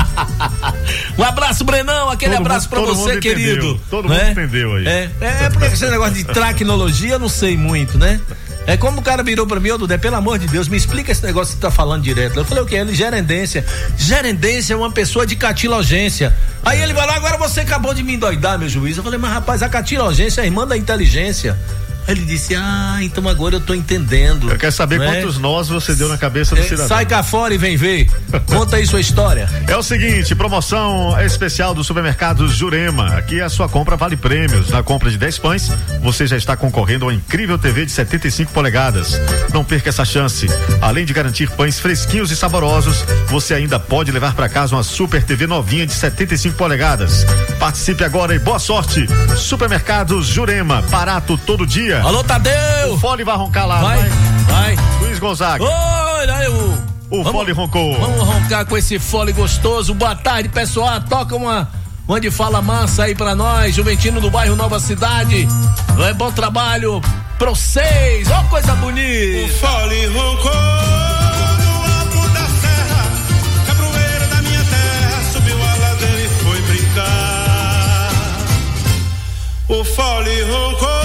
Um abraço, Brenão, aquele todo abraço mundo, pra você, querido. Entendeu. Todo né? mundo entendeu aí. É, é, é porque esse negócio de tecnologia eu não sei muito, né? É como o cara virou pra mim, ô Dudé, pelo amor de Deus, me explica esse negócio que você tá falando direto. Eu falei, o que? Ele, gerendência. Gerendência é uma pessoa de catilogência. Aí ele vai lá, agora você acabou de me endoidar, meu juiz. Eu falei, mas rapaz, a catilogência é a irmã da inteligência. Aí ele disse, ah, então agora eu tô entendendo. Eu quero saber quantos é? nós você deu na cabeça do é, cidadão. Sai cá fora e vem ver. Conta aí sua história. É o seguinte, promoção especial do supermercado Jurema. Aqui a sua compra vale prêmios. Na compra de dez pães, você já está concorrendo a uma incrível T V de setenta e cinco polegadas. Não perca essa chance. Além de garantir pães fresquinhos e saborosos, você ainda pode levar para casa uma super T V novinha de setenta e cinco polegadas. Participe agora e boa sorte. Supermercado Jurema, barato todo dia. Alô, Tadeu! O Fole vai roncar lá, vai. Vai. Luiz Gonzaga. Olha aí o... O vamos, Fole roncou. Vamos roncar com esse Fole gostoso. Boa tarde, pessoal. Toca uma... uma de fala massa aí pra nós. Juventino do bairro Nova Cidade. É bom trabalho pra vocês. Ó, coisa bonita. O Fole roncou no alto da serra. Cabroeira da minha terra. Subiu a ladeira e foi brincar. O Fole roncou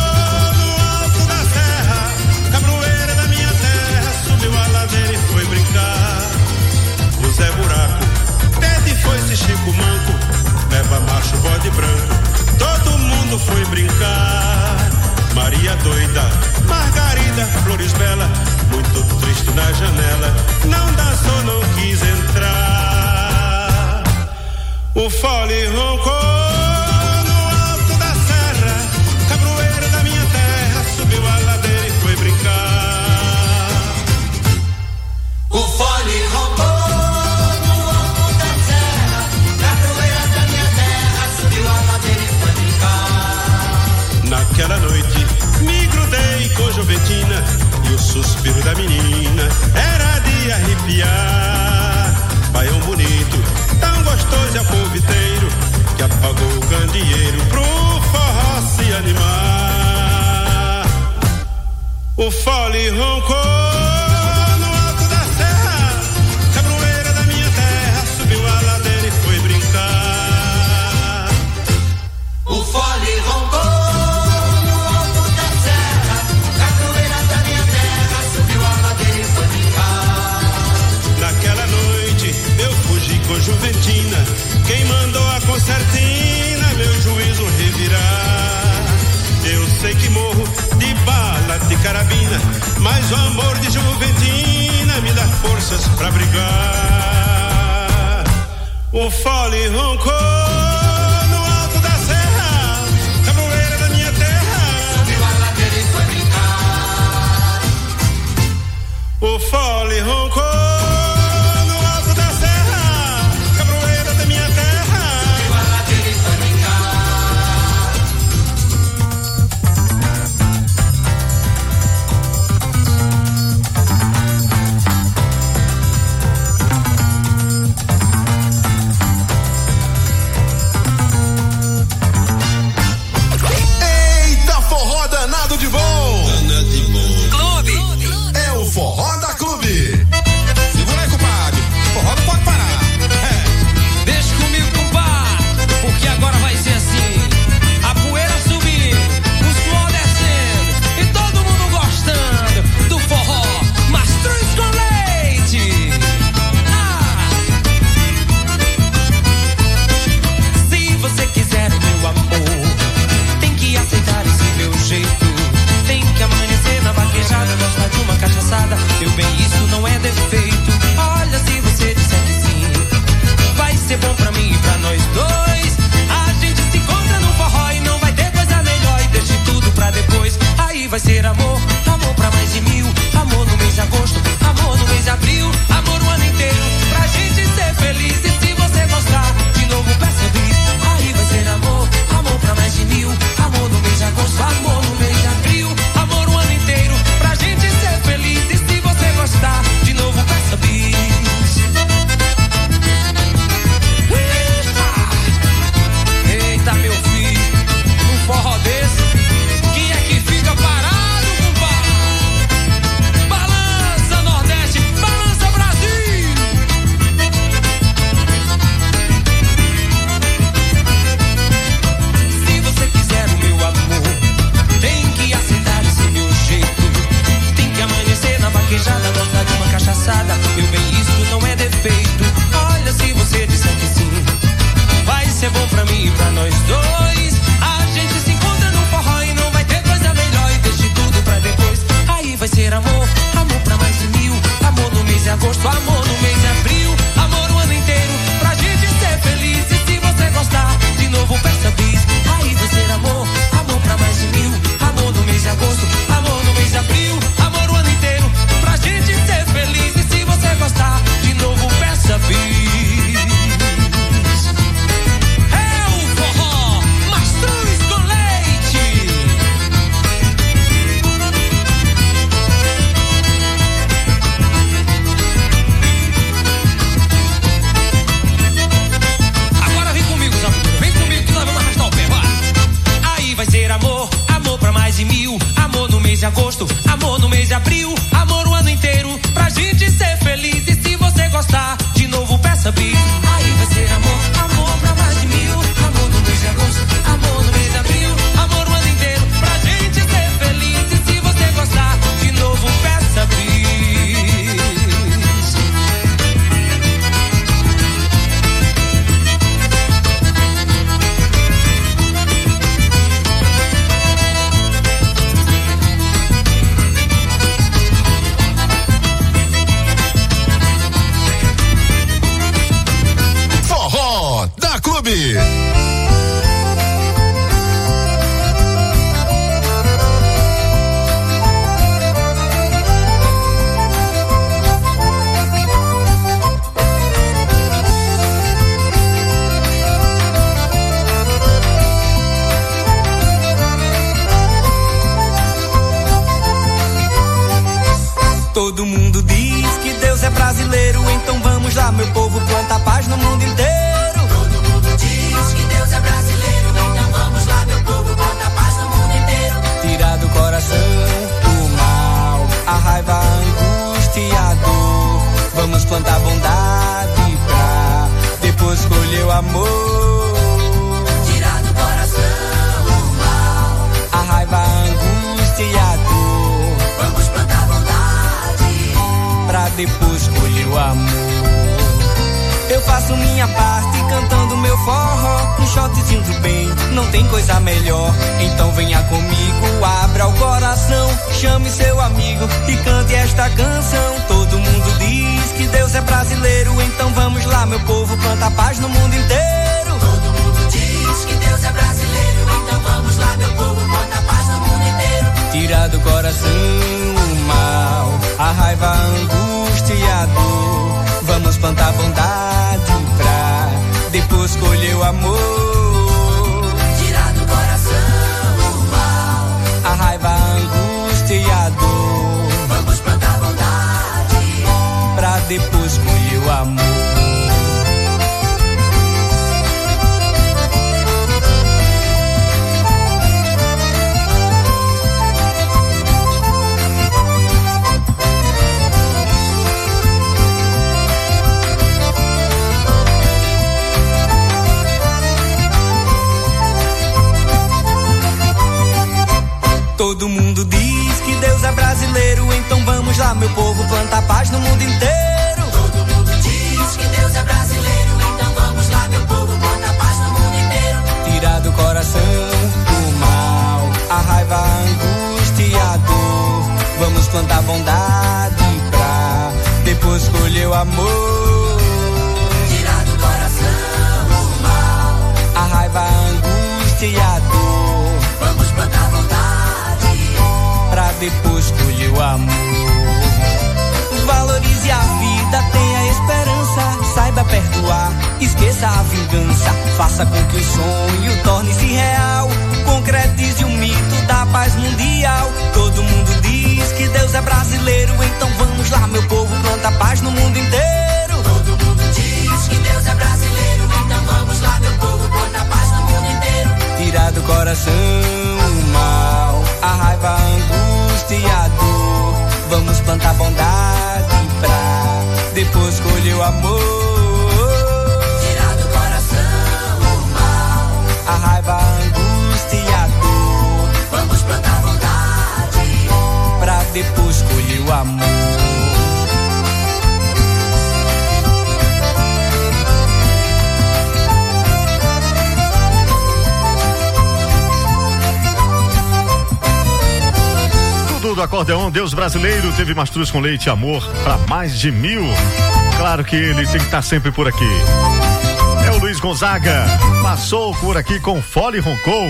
Zé Buraco, Tede foi-se Chico Manco, Leva Macho, Bode Branco, todo mundo foi brincar. Maria Doida, Margarida, Flores Bela, muito triste na janela, não dançou, não quis entrar. O Fole roncou no alto da serra, cabroeira da minha terra, subiu a ladeira e foi brincar. O Fole roncou. quatorze é o poviteiro que apagou o candeeiro pro forró se animar. O fole roncou no alto da serra, cabroeira da minha terra, subiu a ladeira e foi brincar. O fole roncou no alto da serra, cabroeira da minha terra, subiu a ladeira e foi brincar. Naquela noite eu fugi com Juventina, quem mandou a concertina, meu juízo revirar. Eu sei que morro de bala, de carabina, mas o amor de Juventina me dá forças pra brigar. O fole roncou no alto da serra, cabroeira da minha terra, subiu a ladeira e foi brincar. O fole roncou no alto da serra, cabroeira da minha terra, subiu a ladeira e foi brincar. Eita, forró danado de bom! Clube! É o forró da Clube! Segura aí, compadre. Forró não pode parar. É. Deixa comigo, compadre, porque agora vai ser assim. A poeira subindo, o suor descendo e todo mundo gostando do forró Mastruz com leite. Ah! Se você quiser o meu amor, tem que aceitar esse meu jeito. Tem que amanhecer na vaquejada, gostar de uma cachaçada. Meu bem, isso não é defeito. Olha, se você disser que sim, vai ser bom pra mim e pra nós dois. A gente se encontra no forró e não vai ter coisa melhor. E deixe tudo pra depois. Aí vai ser amor, amor pra mais de mil. Amor no mês de agosto, amor no mês de abril. Amor o ano inteiro, pra gente ser feliz. E se você gostar, de novo peça bis. Aí vai ser amor, amor pra mais de mil. Amor no mês de agosto, amor no mês de abril. Amor o ano inteiro, pra gente ser feliz. E se você gostar, de novo peça bis. Eita, meu filho, num forró desse, quem é que fica parado, compadre? Balança Nordeste, balança Brasil. Se você quiser o meu amor, tem que aceitar esse meu jeito. Tem que amanhecer na vaquejada, gostar de uma cachaçada. Meu bem, isso não é defeito. Olha, se você disser que sim, vai ser bom pra mim e pra nós dois. A gente se encontra no forró e não vai ter coisa melhor. E deixe tudo pra depois. Aí vai ser amor, amor pra mais de mil. Amor no mês de agosto, amor no mês de abril. Amor o ano inteiro, pra gente ser feliz. E se você gostar, de novo peça bis. Aí vai ser amor, amor pra mais de mil. Amor no mês de agosto, amor no mês de abril. Amor o ano inteiro, pra gente ser feliz. E se você gostar, de novo peça bis. É o forró Mastruz com leite. Agora vem comigo, Zabutura, vem comigo que nós vamos arrastar o pé, vai. Aí vai ser amor, amor pra mais de mil. Amor no mês de agosto, amor no mês de abril. Amor o ano inteiro, pra gente ser feliz. E se você gostar, de novo peça bis. Aí vai ser amor, amor pra mais de mil. Amor no mês de agosto, amor no mês de abril. Amor o ano inteiro, pra gente ser feliz. E se você gostar, de novo peça bis. Forró da Clube! Todo mundo diz que Deus é brasileiro, então vamos lá, meu povo, planta paz no mundo inteiro. depois colher o amor. Eu faço minha parte cantando meu forró, um shotzinho do bem, não tem coisa melhor. Então venha comigo, abra o coração, chame seu amigo e cante esta canção. Todo mundo diz que Deus é brasileiro, então vamos lá meu povo, planta paz no mundo inteiro. Todo mundo diz que Deus é brasileiro, então vamos lá meu povo, planta paz no mundo inteiro. Tira do coração o mal, a raiva, a angústia e a dor. Vamos plantar bondade pra depois colher o amor. Tirar do coração o mal, a raiva, a angústia e a dor. Vamos plantar bondade pra depois colher o amor. Todo mundo diz que Deus é brasileiro, então vamos lá meu povo, plantar paz no mundo inteiro. Todo mundo diz que Deus é brasileiro, então vamos lá meu povo, plantar paz no mundo inteiro. Tirar do coração o mal, a raiva, a angústia e a dor. Vamos plantar bondade pra depois colher o amor. Tirar do coração o mal, a raiva, a angústia e a dor. Vamos plantar bondade pra depois colher o amor. Valorize a vida, tenha esperança, saiba perdoar, esqueça a vingança, faça com que o sonho torne-se real, concretize o mito da paz mundial. Todo mundo diz que Deus é brasileiro, então vamos lá meu povo, planta paz no mundo inteiro. Todo mundo diz que Deus é brasileiro, então vamos lá meu povo, planta paz no mundo inteiro. Tirar do coração o mal, a raiva, a angústia e a dor. Vamos plantar bondade pra depois colher o amor. Tirar do coração o mal, a raiva, a angústia e a dor. Vamos plantar bondade pra depois colher o amor. Do acordeão, Deus brasileiro, teve mastruz com leite e amor para mais de mil. Claro que ele tem que estar sempre por aqui. É o Luiz Gonzaga, passou por aqui com Fole e Roncou.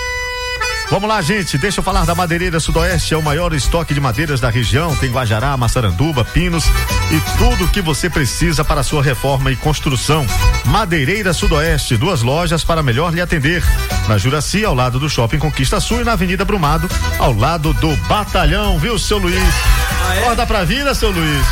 Vamos lá, gente, deixa eu falar da Madeireira Sudoeste, é o maior estoque de madeiras da região, tem Guajará, Massaranduba, Pinos e tudo o que você precisa para a sua reforma e construção. Madeireira Sudoeste, duas lojas para melhor lhe atender, na Juraci, ao lado do Shopping Conquista Sul, e na Avenida Brumado, ao lado do Batalhão, viu, seu Luiz? Ah, é? Acorda pra vida, seu Luiz.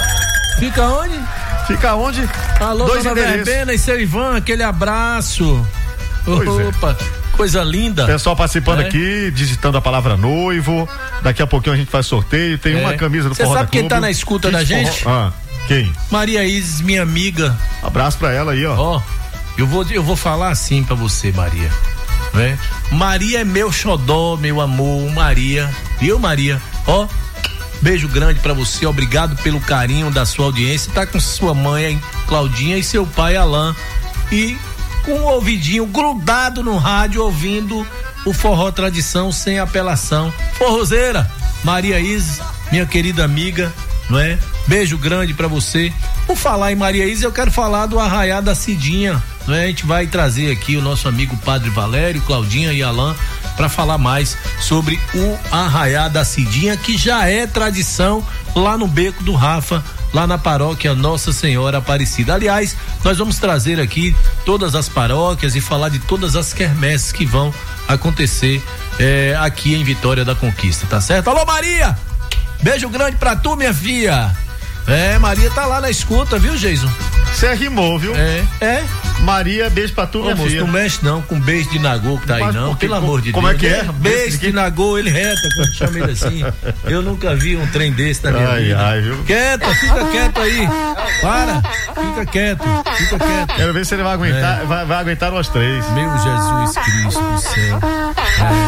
Fica onde? Fica onde? Alô, Dois dona endereços. Verbena e seu Ivan, aquele abraço. Pois Opa. É. Coisa linda. Pessoal participando é. aqui, digitando a palavra noivo. Daqui a pouquinho a gente faz sorteio. Tem é. uma camisa do Cê Forró da sabe quem Clube. tá na escuta da gente? Ah, quem? Maria Isis, minha amiga. Abraço pra ela aí, ó. Ó, eu vou, eu vou falar assim pra você, Maria. Né? Maria é meu xodó, meu amor, Maria. Viu, Maria? Ó, beijo grande pra você, obrigado pelo carinho da sua audiência. Tá com sua mãe, Claudinha, e seu pai, Alain. E com o ouvidinho grudado no rádio, ouvindo o Forró Tradição sem apelação. Forrozeira, Maria Isis, minha querida amiga, não é? Beijo grande pra você. Por falar em Maria Isis, eu quero falar do Arraiá da Cidinha, não é? A gente vai trazer aqui o nosso amigo Padre Valério, Claudinha e Alain para falar mais sobre o Arraiá da Cidinha, que já é tradição lá no Beco do Rafa, lá na paróquia Nossa Senhora Aparecida. Aliás, nós vamos trazer aqui todas as paróquias e falar de todas as quermesses que vão acontecer é, aqui em Vitória da Conquista, tá certo? Alô, Maria! Beijo grande pra tu, minha filha! É, Maria tá lá na escuta, viu, Geison? Você rimou, viu? É. É? Maria, beijo pra tu, Ô, minha moço, filha. não mexe não com beijo de Nagô que tá aí não, pelo amor de como Deus. Como é que é? Beijo de Nagô, ele reta, quando chama ele assim. Eu nunca vi um trem desse na minha ai, vida. Ai, viu? Quieto, fica quieto aí. Para, fica quieto, fica quieto. Quero ver se ele vai aguentar, é. vai, vai aguentar nós três. Meu Jesus Cristo do céu. É.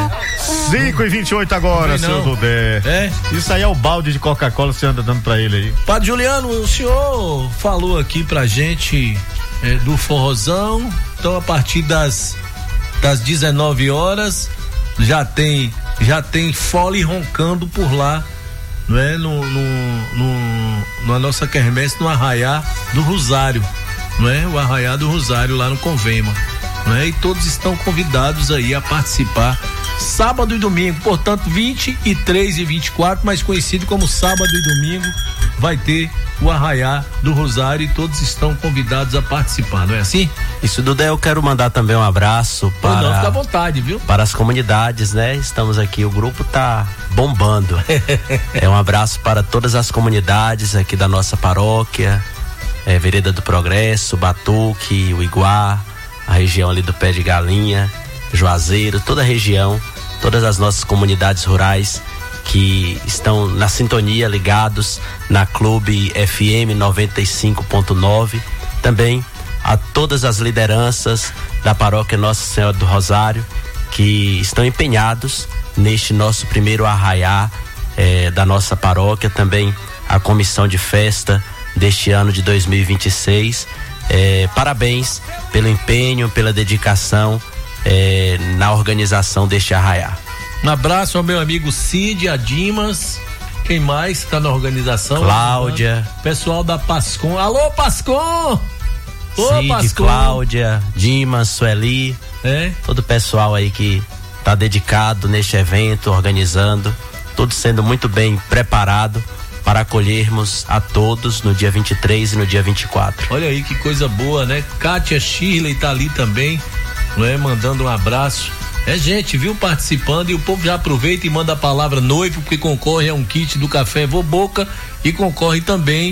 cinco e vinte e oito agora, não, seu Dudé. É? Isso aí é o balde de Coca-Cola que você anda dando pra ele aí. Padre Juliano, o senhor falou aqui pra gente é, do forrozão. Então, a partir das, das dezenove horas, já tem, já tem fole roncando por lá, não é? No, no, no, na nossa quermesse, no Arraiá do Rosário, não é? O Arraiá do Rosário lá no Convema, não é? E todos estão convidados aí a participar sábado e domingo, portanto vinte e três e vinte e quatro, mais conhecido como sábado e domingo, vai ter o Arraiá do Rosário e todos estão convidados a participar, não é assim? Isso, Dudé, eu quero mandar também um abraço para, não, fica à vontade, viu? Para as comunidades, né? Estamos aqui, o grupo tá bombando. É um abraço para todas as comunidades aqui da nossa paróquia, é, Vereda do Progresso, Batuque, o Iguá, a região ali do Pé de Galinha, Juazeiro, toda a região, todas as nossas comunidades rurais que estão na sintonia, ligados na Clube F M noventa e cinco ponto nove, também a todas as lideranças da paróquia Nossa Senhora do Rosário que estão empenhados neste nosso primeiro arraiá eh, da nossa paróquia, também a comissão de festa deste ano de dois mil e vinte e seis. Eh, parabéns pelo empenho, pela dedicação É, na organização deste arraiá. Um abraço ao meu amigo Cid, a Dimas, quem mais está na organização? Cláudia. Pessoal da Pascom. Alô, Pascom! Ô, Cid, Pascom. Cláudia, Dimas, Sueli, é? Todo o pessoal aí que está dedicado neste evento, organizando, tudo sendo muito bem preparado para acolhermos a todos no dia vinte e três e no dia vinte e quatro. Olha aí que coisa boa, né? Kátia Shirley tá ali também, não é? Mandando um abraço. É gente, viu, participando, e o povo já aproveita e manda a palavra noivo, porque concorre a um kit do Café Voboca e concorre também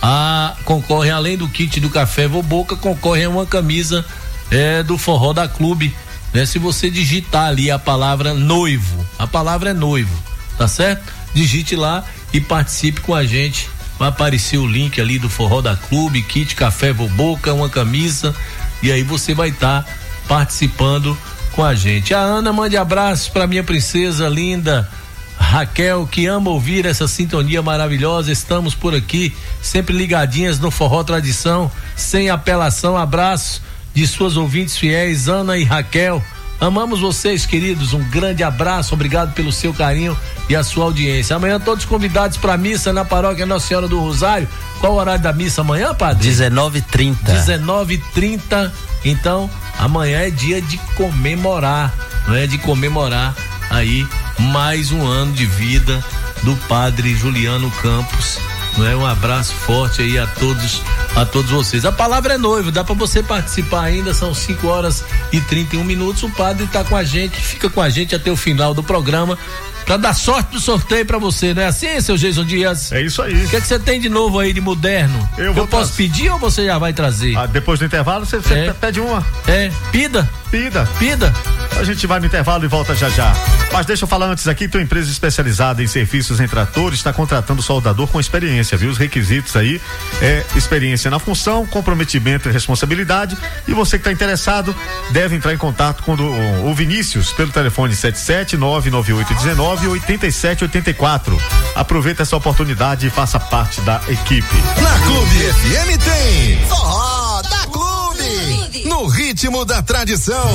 a, concorre além do kit do Café Voboca, concorre a uma camisa é, do Forró da Clube, né? Se você digitar ali a palavra noivo, a palavra é noivo, tá certo? Digite lá e participe com a gente, vai aparecer o link ali do Forró da Clube, kit Café Voboca, uma camisa, e aí você vai estar tá participando com a gente. A Ana, mande abraços para minha princesa linda Raquel, que ama ouvir essa sintonia maravilhosa. Estamos por aqui, sempre ligadinhas no Forró Tradição, sem apelação. Abraço de suas ouvintes fiéis, Ana e Raquel. Amamos vocês, queridos. Um grande abraço, obrigado pelo seu carinho e a sua audiência. Amanhã todos convidados para missa na paróquia Nossa Senhora do Rosário. Qual o horário da missa amanhã, padre? dezenove e trinta. dezenove e trinta. Então, amanhã é dia de comemorar, não é? De comemorar aí mais um ano de vida do padre Juliano Campos, não é? Um abraço forte aí a todos, a todos vocês. A palavra é noivo, dá para você participar ainda, são cinco horas e trinta e um minutos. O padre tá com a gente, fica com a gente até o final do programa pra dar sorte do sorteio pra você, não é assim, seu Jason Dias? É isso aí. O que é que você tem de novo aí de moderno? Eu, vou Eu posso tra- pedir ou você já vai trazer? Ah, depois do intervalo você, você É. pede uma. É, pida. Pida. Pida. A gente vai no intervalo e volta já já. Mas deixa eu falar antes aqui, tua empresa especializada em serviços em tratores está contratando soldador com experiência, viu? Os requisitos aí é experiência na função, comprometimento e responsabilidade. E você que está interessado deve entrar em contato com o, o Vinícius pelo telefone sete sete nove nove oito um nove oito sete oito quatro. Aproveita essa oportunidade e faça parte da equipe. Na Clube F M tem Forró da Clube, no ritmo da tradição.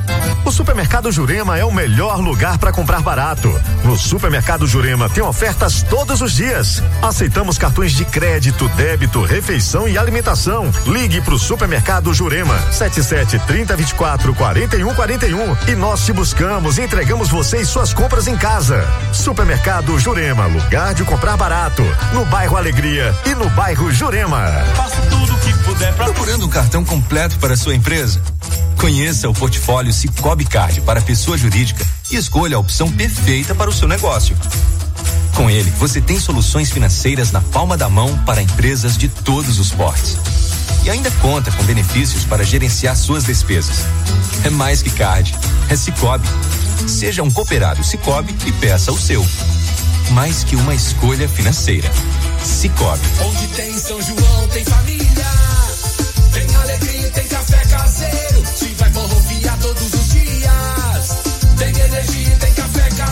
O Supermercado Jurema é o melhor lugar para comprar barato. No Supermercado Jurema tem ofertas todos os dias. Aceitamos cartões de crédito, débito, refeição e alimentação. Ligue pro Supermercado Jurema sete sete trinta vinte e quatro quarenta e um quarenta e um e nós te buscamos e entregamos você e suas compras em casa. Supermercado Jurema, lugar de comprar barato, no bairro Alegria e no bairro Jurema. Faça tudo o que puder pra... Procurando um cartão completo para sua empresa? Conheça o portfólio Cicobi Card para pessoa jurídica e escolha a opção perfeita para o seu negócio. Com ele, você tem soluções financeiras na palma da mão para empresas de todos os portes. E ainda conta com benefícios para gerenciar suas despesas. É mais que card, é Cicobi. Seja um cooperado Cicobi e peça o seu. Mais que uma escolha financeira. Cicobi. Onde tem São João, tem família. Tem alegria, tem café caseiro. Se vai forroviar todos os dias. Tem energia, tem café caseiro.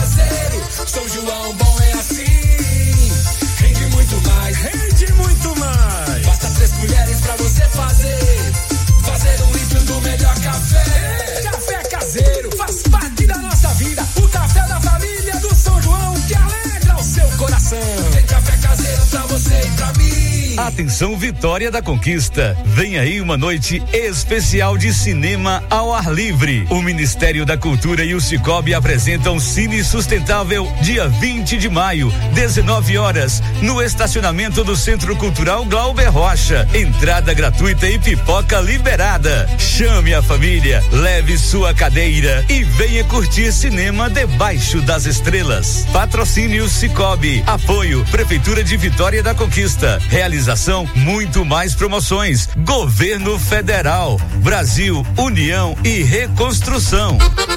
Atenção Vitória da Conquista, vem aí uma noite especial de cinema ao ar livre. O Ministério da Cultura e o Cicobi apresentam Cine Sustentável dia vinte de maio, dezenove horas, no estacionamento do Centro Cultural Glauber Rocha. Entrada gratuita e pipoca liberada. Chame a família, leve sua cadeira e venha curtir cinema debaixo das estrelas. Patrocínio Cicobi, apoio Prefeitura de Vitória da Conquista. Realização muito mais promoções. Governo Federal, Brasil, União e Reconstrução.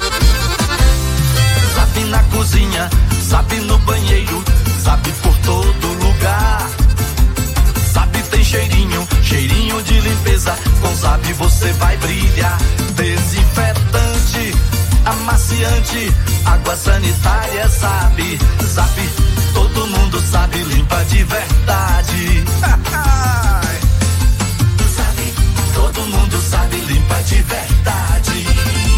Zap na cozinha, zap no banheiro, zap por todo lugar. Zap tem cheirinho, cheirinho de limpeza. Com Zap você vai brilhar. Desinfetante, amaciante, água sanitária, sabe? Zap, todo mundo sabe, limpa de verdade. Zap, todo mundo sabe, limpa de verdade.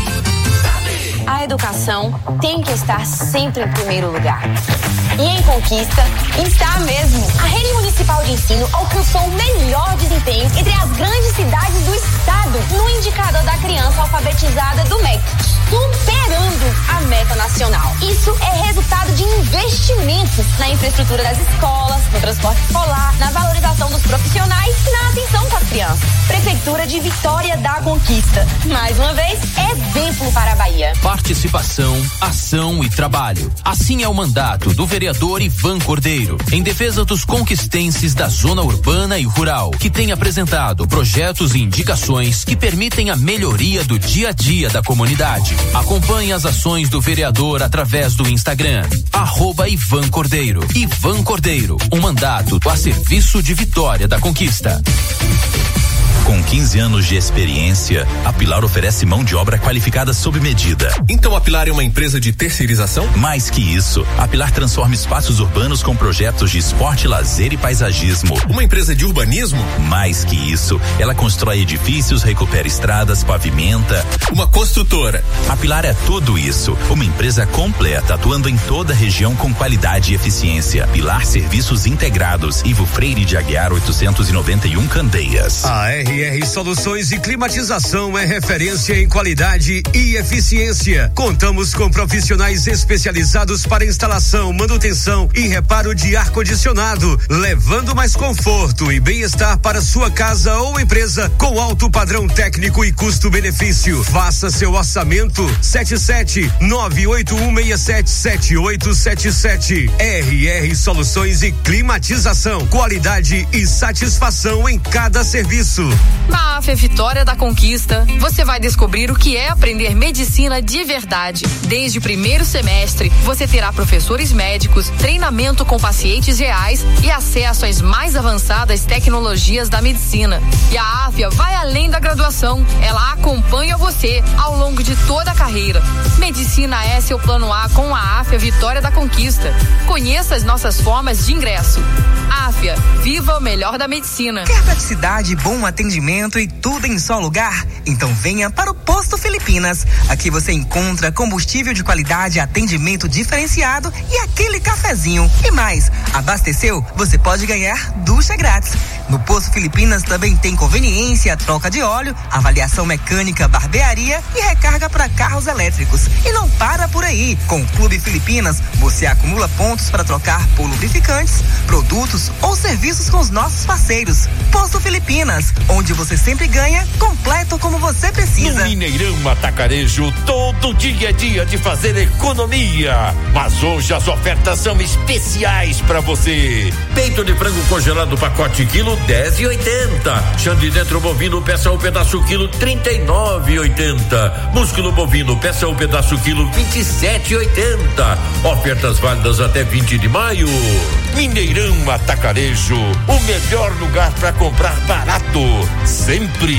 A educação tem que estar sempre em primeiro lugar. E em Conquista, está mesmo. A Rede Municipal de Ensino alcançou o melhor desempenho entre as grandes cidades do estado no indicador da criança alfabetizada do M E C, superando a meta nacional. Isso é resultado de investimentos na infraestrutura das escolas, no transporte escolar, na valorização dos profissionais e na atenção com as crianças. Prefeitura de Vitória da Conquista. Mais uma vez, exemplo para a Bahia. Participação, ação e trabalho. Assim é o mandato do vereador Ivan Cordeiro, em defesa dos conquistenses da zona urbana e rural, que tem apresentado projetos e indicações que permitem a melhoria do dia a dia da comunidade. Acompanhe as ações do vereador através do Instagram, arroba Ivan Cordeiro. Ivan Cordeiro, um mandato a serviço de Vitória da Conquista. Com quinze anos de experiência, a Pilar oferece mão de obra qualificada sob medida. Então a Pilar é uma empresa de terceirização? Mais que isso, a Pilar transforma espaços urbanos com projetos de esporte, lazer e paisagismo. Uma empresa de urbanismo? Mais que isso, ela constrói edifícios, recupera estradas, pavimenta. Uma construtora. A Pilar é tudo isso. Uma empresa completa, atuando em toda a região com qualidade e eficiência. Pilar Serviços Integrados, Ivo Freire de Aguiar oitocentos e noventa e um, Candeias. A R R Soluções e Climatização é referência em qualidade e eficiência. Contamos com profissionais especializados para instalação, manutenção e reparo de ar-condicionado, levando mais conforto e bem-estar para sua casa ou empresa com alto padrão técnico e custo-benefício. Faça seu orçamento sete sete nove oito um seis sete sete oito sete sete. R R Soluções e Climatização, qualidade e satisfação em cada serviço. Na A F E Vitória da Conquista, você vai descobrir o que é aprender medicina de verdade. Desde o primeiro semestre, você terá professores médicos, treinamento com pacientes reais e acesso às mais avançadas tecnologias da medicina. E a Áfia vai além da graduação, ela acompanha você ao longo de toda a carreira. Medicina é seu plano A com a Áfia Vitória da Conquista. Conheça as nossas formas de ingresso. Áfia, viva o melhor da medicina. Quer praticidade, bom atendimento e tudo em só lugar? Então venha para o Posto Filipinas. Aqui você encontra combustível de qualidade, atendimento diferenciado e aquele cafezinho. E mais, abasteceu? Você pode ganhar ducha grátis. No Posto Filipinas também tem conveniência, troca de óleo, avaliação mecânica, barbearia e recarga para carros elétricos. E não para por aí. Com o Clube Filipinas, você acumula pontos para trocar por lubrificantes, produtos ou serviços com os nossos parceiros. Posto Filipinas, onde você sempre ganha, completo como você precisa. No Mineirão Atacarejo, todo dia é dia de fazer economia. Mas hoje as ofertas são especiais para você. Peito de frango congelado pacote quilo dez e oitenta. Chão de dentro bovino peça ou pedaço quilo trinta e nove e oitenta. Músculo bovino peça ou pedaço quilo vinte e sete e oitenta. Ofertas válidas até vinte de maio. Mineirão Atacarejo, o melhor lugar para comprar barato, sempre.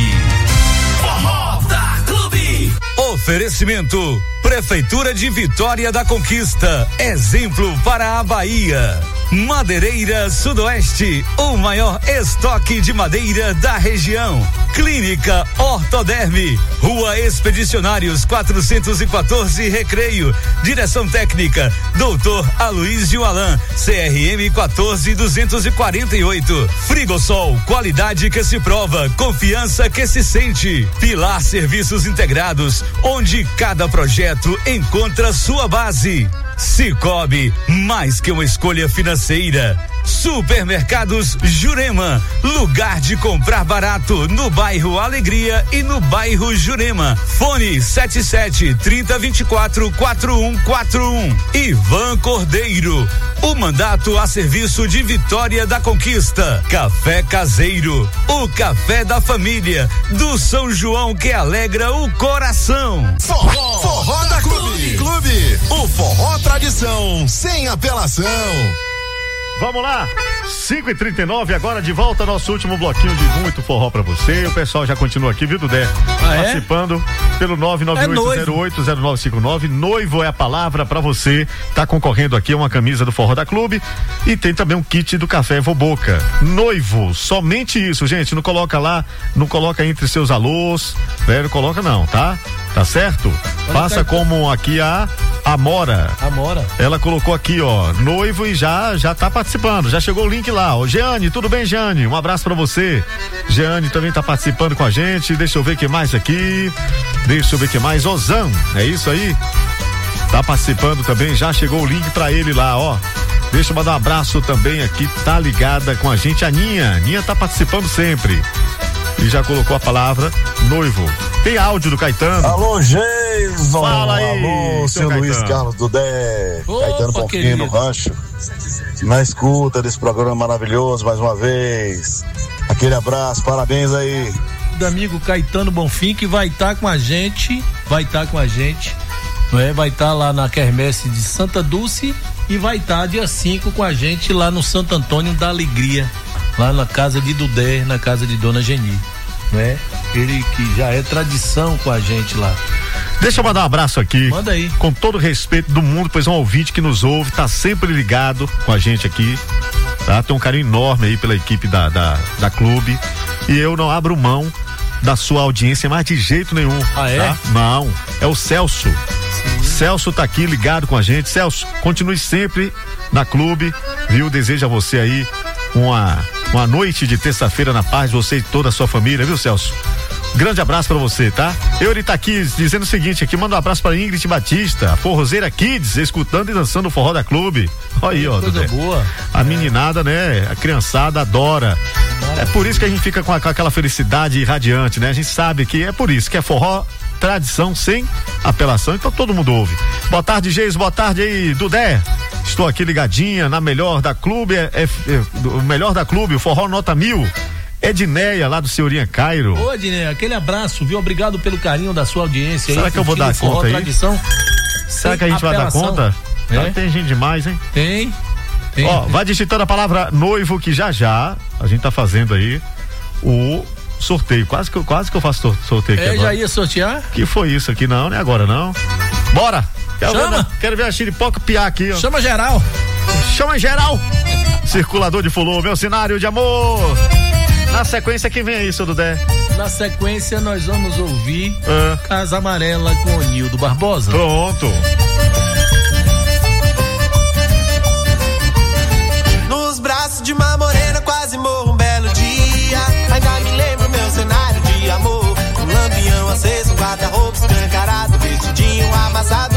Forró da Clube. Oferecimento Prefeitura de Vitória da Conquista, exemplo para a Bahia. Madeireira Sudoeste, o maior estoque de madeira da região. Clínica Ortoderme, Rua Expedicionários quatrocentos e quatorze, Recreio. Direção técnica, doutor Aloísio Alan, C R M quatorze duzentos e quarenta e oito. Frigosol, qualidade que se prova, confiança que se sente. Pilar Serviços Integrados, onde cada projeto encontra sua base. Cicobi, mais que uma escolha financeira. Supermercados Jurema, lugar de comprar barato no bairro Alegria e no bairro Jurema. Fone sete sete, trinta, vinte e quatro, quarenta e um quarenta e um. Ivan Cordeiro, o mandato a serviço de Vitória da Conquista. Café Caseiro, o café da família, do São João que alegra o coração. Forró, forró da Clube. Clube, o forró tradição, sem apelação. Vamos lá, cinco e trinta e nove, agora de volta nosso último bloquinho de muito forró pra você. O pessoal já continua aqui, viu, Dudé? Ah, é? Participando pelo nove nove oito zero oito zero nove cinco nove. Noivo é a palavra pra você. Tá concorrendo aqui a uma camisa do Forró da Clube e tem também um kit do Café Voboca. Noivo, somente isso, gente. Não coloca lá, não coloca entre seus alôs, né? Não coloca não, tá? Tá certo? Faça como aqui a Amora. Amora. Ela colocou aqui, ó, noivo e já já tá participando. Já chegou o link lá. Ô, Jeane, tudo bem, Jeane? Um abraço pra você. Jeane também tá participando com a gente. Deixa eu ver o que mais aqui. Deixa eu ver o que mais. Ozan, é isso aí? Tá participando também. Já chegou o link pra ele lá, ó. Deixa eu mandar um abraço também aqui. Tá ligada com a gente a Ninha. A Ninha tá participando sempre. E já colocou a palavra noivo. Tem áudio do Caetano. Alô, Geison. Fala aí. Alô, seu Luiz Carlos Dudé. Opa, Caetano Ponquinho no Rancho. Na escuta desse programa maravilhoso mais uma vez. Aquele abraço, parabéns aí. Do amigo Caetano Bonfim, que vai estar tá com a gente, vai estar tá com a gente, não é? Vai estar tá lá na quermesse de Santa Dulce e vai estar tá dia cinco com a gente lá no Santo Antônio da Alegria, lá na casa de Dudé, na casa de Dona Geni, não é? Ele que já é tradição com a gente lá. Deixa eu mandar um abraço aqui. Manda aí. Com todo o respeito do mundo, pois é um ouvinte que nos ouve, tá sempre ligado com a gente aqui, tá? Tem um carinho enorme aí pela equipe da, da, da clube e eu não abro mão da sua audiência mais de jeito nenhum. Ah, é? Tá? Não, é o Celso. Sim. Celso tá aqui ligado com a gente. Celso, continue sempre na clube, viu? Desejo a você aí uma, uma noite de terça-feira na paz, você e toda a sua família, viu, Celso? Grande abraço pra você, tá? Eu ele tá aqui dizendo o seguinte aqui, manda um abraço pra Ingrid Batista, a Forrozeira Kids, escutando e dançando o Forró da Clube. Olha aí, ó. Coisa boa. A meninada, né? A criançada adora. É por isso que a gente fica com, a, com aquela felicidade radiante, né? A gente sabe que é por isso que é forró, tradição sem apelação, então todo mundo ouve. Boa tarde, Geis, boa tarde aí, Dudé. Estou aqui ligadinha na melhor da clube, é, é, é, o melhor da clube, o Forró Nota Mil. Edneia, lá do Senhorinha Cairo. Ô, Edneia, aquele abraço, viu? Obrigado pelo carinho da sua audiência. Será aí, que eu vou dar conta aí? Tradição, Será que a gente apelação. vai dar conta? É? Tem gente demais, hein? Tem. tem Ó, tem. vai digitando a palavra noivo, que já já a gente tá fazendo aí o sorteio. Quase que, eu, quase que eu faço sorteio aqui é, agora. Já ia sortear? Que foi isso aqui? Não, não é agora não. Bora! Quero Chama! Ver, quero ver a xiripoca piar aqui, ó. Chama geral! Chama geral! Circulador de fulô, meu cenário de amor! Na sequência, quem vem aí, seu Dudé? Na sequência, nós vamos ouvir ah. Casa Amarela com o Nildo Barbosa. Pronto. Nos braços de uma morena, quase morro um belo dia. Ainda me lembro meu cenário de amor. Um lampião aceso, um guarda-roupa escancarado, vestidinho amassado.